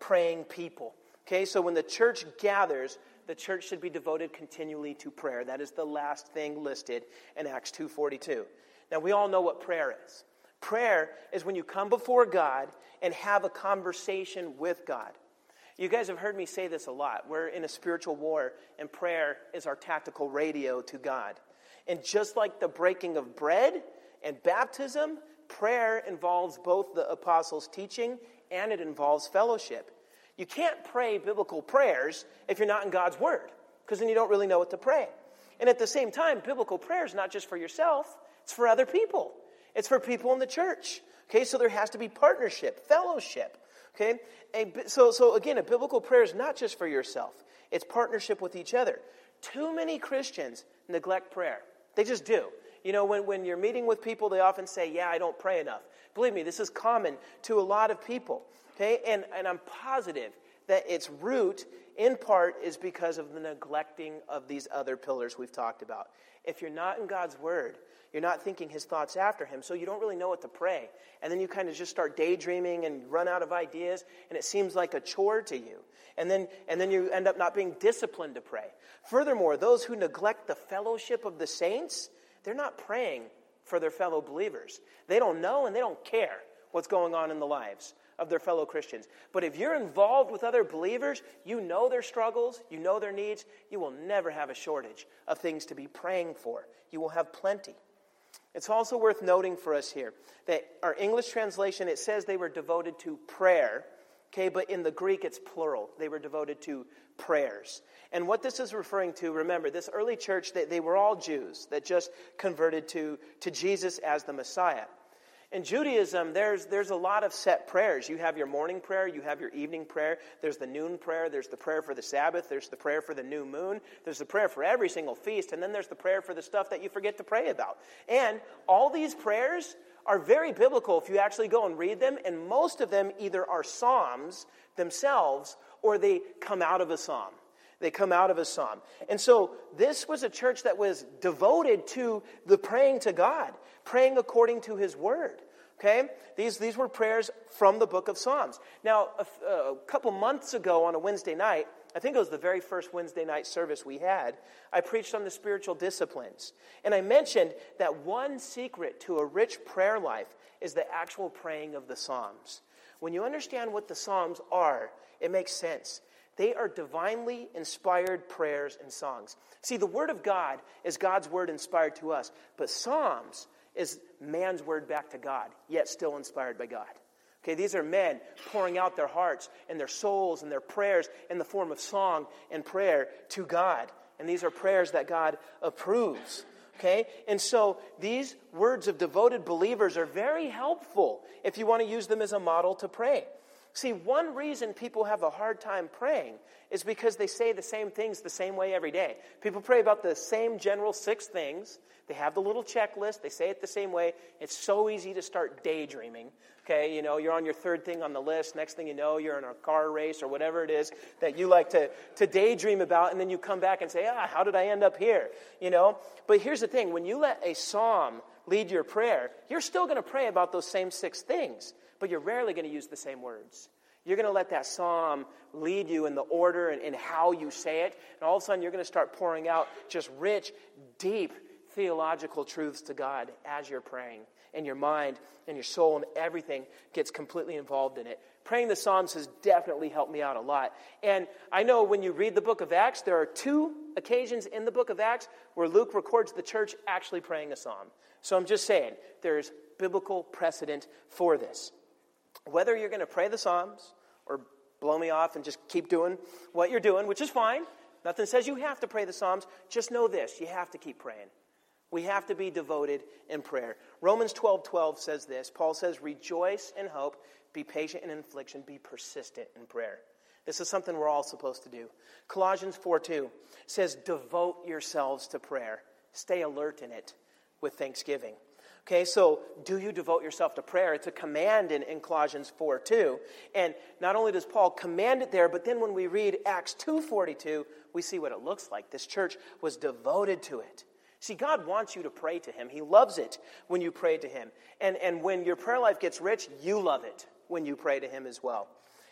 praying people. Okay, so when the church gathers, the church should be devoted continually to prayer. That is the last thing listed in Acts two forty-two. Now, we all know what prayer is. Prayer is when you come before God and have a conversation with God. You guys have heard me say this a lot. We're in a spiritual war, and prayer is our tactical radio to God. And just like the breaking of bread and baptism, prayer involves both the apostles' teaching and it involves fellowship. You can't pray biblical prayers if you're not in God's Word, because then you don't really know what to pray. And at the same time, biblical prayer is not just for yourself, it's for other people. It's for people in the church. Okay, so there has to be partnership, fellowship. Okay, a, so, so again, a biblical prayer is not just for yourself. It's partnership with each other. Too many Christians neglect prayer. They just do. You know, when, when you're meeting with people, they often say, yeah, I don't pray enough. Believe me, this is common to a lot of people. Okay, and, and I'm positive that its root, in part, is because of the neglecting of these other pillars we've talked about. If you're not in God's Word, you're not thinking His thoughts after Him, so you don't really know what to pray. And then you kind of just start daydreaming and run out of ideas, and it seems like a chore to you. And then, and then you end up not being disciplined to pray. Furthermore, those who neglect the fellowship of the saints, they're not praying for their fellow believers. They don't know and they don't care what's going on in the lives of their fellow Christians. But if you're involved with other believers, you know their struggles, you know their needs, you will never have a shortage of things to be praying for. You will have plenty. It's also worth noting for us here that our English translation, it says they were devoted to prayer, okay, but in the Greek it's plural. They were devoted to prayers. And what this is referring to, remember, this early church, they, they were all Jews that just converted to, to Jesus as the Messiah. In Judaism, there's there's a lot of set prayers. You have your morning prayer, you have your evening prayer, there's the noon prayer, there's the prayer for the Sabbath, there's the prayer for the new moon, there's the prayer for every single feast, and then there's the prayer for the stuff that you forget to pray about. And all these prayers are very biblical if you actually go and read them, and most of them either are psalms themselves or they come out of a psalm. They come out of a psalm. And so this was a church that was devoted to the praying to God, praying according to His Word. Okay? These, these were prayers from the book of Psalms. Now, a, a couple months ago on a Wednesday night, I think it was the very first Wednesday night service we had, I preached on the spiritual disciplines. And I mentioned that one secret to a rich prayer life is the actual praying of the Psalms. When you understand what the Psalms are, it makes sense. They are divinely inspired prayers and songs. See, the Word of God is God's Word inspired to us, but Psalms is man's word back to God, yet still inspired by God. Okay, these are men pouring out their hearts and their souls and their prayers in the form of song and prayer to God. And these are prayers that God approves. Okay, and so these words of devoted believers are very helpful if you want to use them as a model to pray. See, one reason people have a hard time praying is because they say the same things the same way every day. People pray about the same general six things. They have the little checklist. They say it the same way. It's so easy to start daydreaming. Okay, you know, you're on your third thing on the list. Next thing you know, you're in a car race or whatever it is that you like to, to daydream about. And then you come back and say, ah, how did I end up here? You know, but here's the thing. When you let a psalm lead your prayer, you're still going to pray about those same six things, but you're rarely going to use the same words. You're going to let that psalm lead you in the order and in how you say it. And all of a sudden, you're going to start pouring out just rich, deep theological truths to God as you're praying. And your mind and your soul and everything gets completely involved in it. Praying the Psalms has definitely helped me out a lot. And I know when you read the book of Acts, there are two occasions in the book of Acts where Luke records the church actually praying a psalm. So I'm just saying, there's biblical precedent for this. Whether you're going to pray the Psalms or blow me off and just keep doing what you're doing, which is fine. Nothing says you have to pray the Psalms. Just know this, you have to keep praying. We have to be devoted in prayer. Romans twelve twelve says this. Paul says, rejoice in hope, be patient in affliction, be persistent in prayer. This is something we're all supposed to do. Colossians four two says, devote yourselves to prayer. Stay alert in it with thanksgiving. Okay, so do you devote yourself to prayer? It's a command in, in Colossians four two. And not only does Paul command it there, but then when we read Acts two forty-two, we see what it looks like. This church was devoted to it. See, God wants you to pray to Him. He loves it when you pray to Him. And, and when your prayer life gets rich, you love it when you pray to Him as well.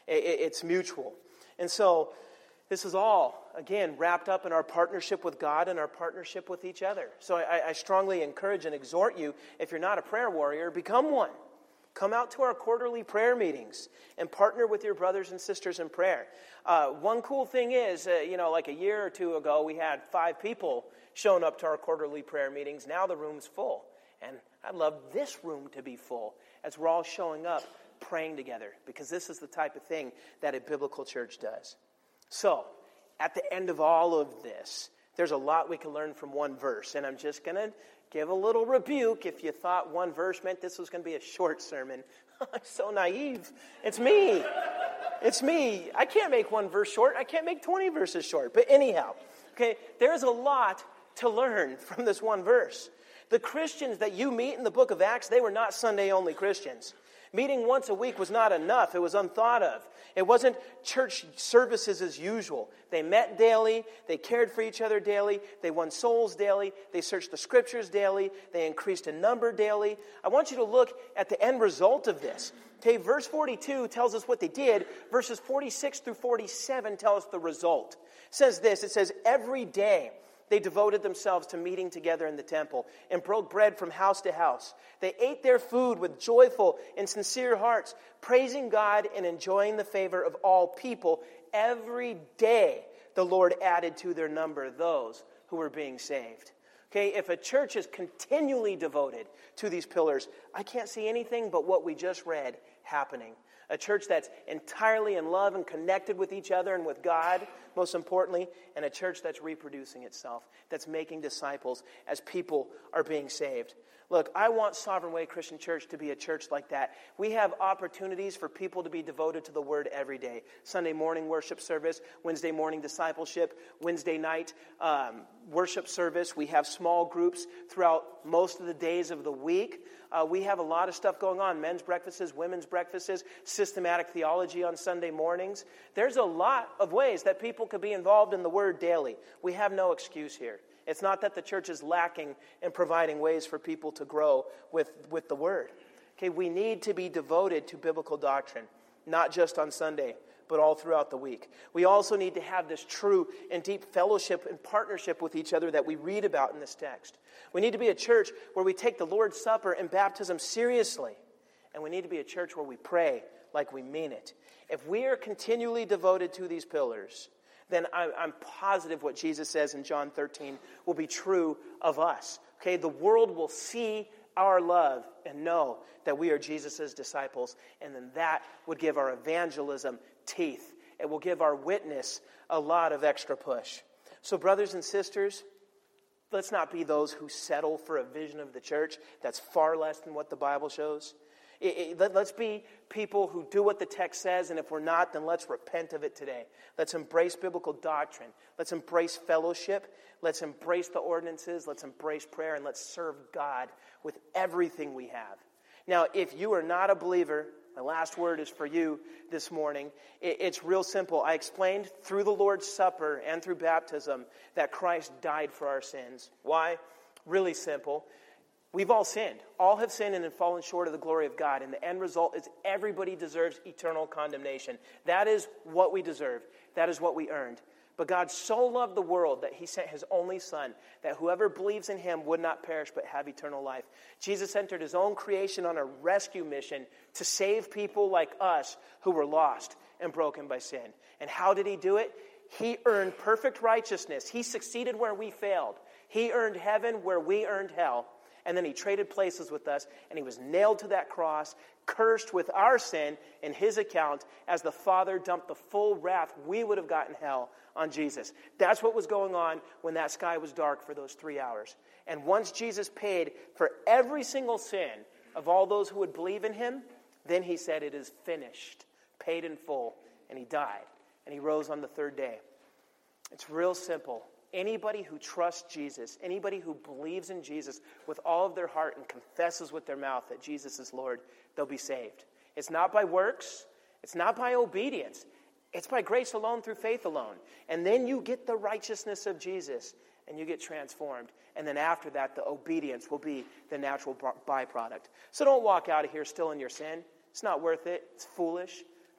It, it, it's mutual. And so this is all, again, wrapped up in our partnership with God and our partnership with each other. So I, I strongly encourage and exhort you, if you're not a prayer warrior, become one. Come out to our quarterly prayer meetings and partner with your brothers and sisters in prayer. Uh, one cool thing is, uh, you know, like a year or two ago, we had five people showing up to our quarterly prayer meetings. Now the room's full. And I'd love this room to be full as we're all showing up praying together, because this is the type of thing that a biblical church does. So, at the end of all of this, there's a lot we can learn from one verse. And I'm just going to give a little rebuke if you thought one verse meant this was going to be a short sermon. I'm so naive. It's me. It's me. I can't make one verse short. I can't make twenty verses short. But anyhow, okay, there's a lot to learn from this one verse. The Christians that you meet in the book of Acts, they were not Sunday-only Christians. Meeting once a week was not enough. It was unthought of. It wasn't church services as usual. They met daily. They cared for each other daily. They won souls daily. They searched the scriptures daily. They increased in number daily. I want you to look at the end result of this. Okay, verse forty-two tells us what they did. Verses forty-six through forty-seven tell us the result. It says this. It says, every day they devoted themselves to meeting together in the temple and broke bread from house to house. They ate their food with joyful and sincere hearts, praising God and enjoying the favor of all people. Every day the Lord added to their number those who were being saved. Okay, if a church is continually devoted to these pillars, I can't see anything but what we just read happening. A church that's entirely in love and connected with each other and with God, most importantly, and a church that's reproducing itself, that's making disciples as people are being saved. Look, I want Sovereign Way Christian Church to be a church like that. We have opportunities for people to be devoted to the Word every day. Sunday morning worship service, Wednesday morning discipleship, Wednesday night um, worship service. We have small groups throughout most of the days of the week. Uh, we have a lot of stuff going on. Men's breakfasts, women's breakfasts, systematic theology on Sunday mornings. There's a lot of ways that people could be involved in the Word daily. We have no excuse here. It's not that the church is lacking in providing ways for people to grow with, with the Word. Okay, we need to be devoted to biblical doctrine, not just on Sunday, but all throughout the week. We also need to have this true and deep fellowship and partnership with each other that we read about in this text. We need to be a church where we take the Lord's Supper and baptism seriously. And we need to be a church where we pray like we mean it. If we are continually devoted to these pillars, then I'm positive what Jesus says in John thirteen will be true of us. Okay, the world will see our love and know that we are Jesus' disciples, and then that would give our evangelism teeth. It will give our witness a lot of extra push. So brothers and sisters, let's not be those who settle for a vision of the church that's far less than what the Bible shows. It, it, let, let's be people who do what the text says, and if we're not, then let's repent of it today. Let's embrace biblical doctrine. Let's embrace fellowship. Let's embrace the ordinances. Let's embrace prayer, and let's serve God with everything we have. Now, if you are not a believer, my last word is for you this morning. It, it's real simple. I explained through the Lord's Supper and through baptism that Christ died for our sins. Why? Really simple. We've all sinned. All have sinned and have fallen short of the glory of God. And the end result is everybody deserves eternal condemnation. That is what we deserve. That is what we earned. But God so loved the world that he sent his only Son, that whoever believes in him would not perish but have eternal life. Jesus entered his own creation on a rescue mission to save people like us who were lost and broken by sin. And how did he do it? He earned perfect righteousness. He succeeded where we failed. He earned heaven where we earned hell. And then he traded places with us, and he was nailed to that cross, cursed with our sin in his account, as the Father dumped the full wrath we would have gotten hell on Jesus. That's what was going on when that sky was dark for those three hours. And once Jesus paid for every single sin of all those who would believe in him, then he said, it is finished, paid in full, and he died. And he rose on the third day. It's real simple. Anybody who trusts Jesus, anybody who believes in Jesus with all of their heart and confesses with their mouth that Jesus is Lord, they'll be saved. It's not by works. It's not by obedience. It's by grace alone through faith alone. And then you get the righteousness of Jesus and you get transformed. And then after that, the obedience will be the natural byproduct. So don't walk out of here still in your sin. It's not worth it. It's foolish.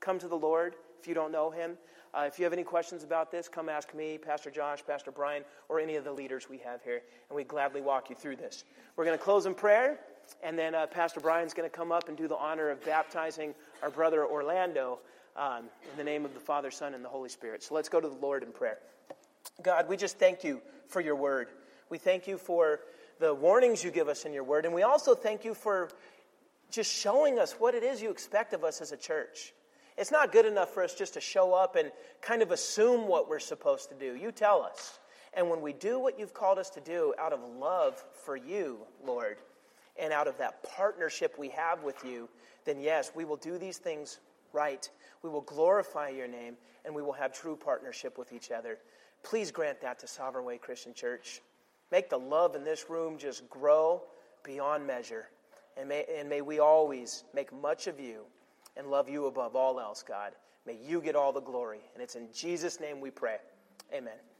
come to the Lord if you don't know him. Uh, if you have any questions about this, come ask me, Pastor Josh, Pastor Brian, or any of the leaders we have here, and we gladly walk you through this. We're going to close in prayer, and then uh, Pastor Brian's going to come up and do the honor of baptizing our brother Orlando um, in the name of the Father, Son, and the Holy Spirit. So let's go to the Lord in prayer. God, we just thank you for your word. We thank you for the warnings you give us in your word, and we also thank you for just showing us what it is you expect of us as a church. It's not good enough for us just to show up and kind of assume what we're supposed to do. You tell us. And when we do what you've called us to do out of love for you, Lord, and out of that partnership we have with you, then yes, we will do these things right. We will glorify your name, and we will have true partnership with each other. Please grant that to Sovereign Way Christian Church. Make the love in this room just grow beyond measure. And may, and may we always make much of you and love you above all else, God. May you get all the glory. And it's in Jesus' name we pray. Amen.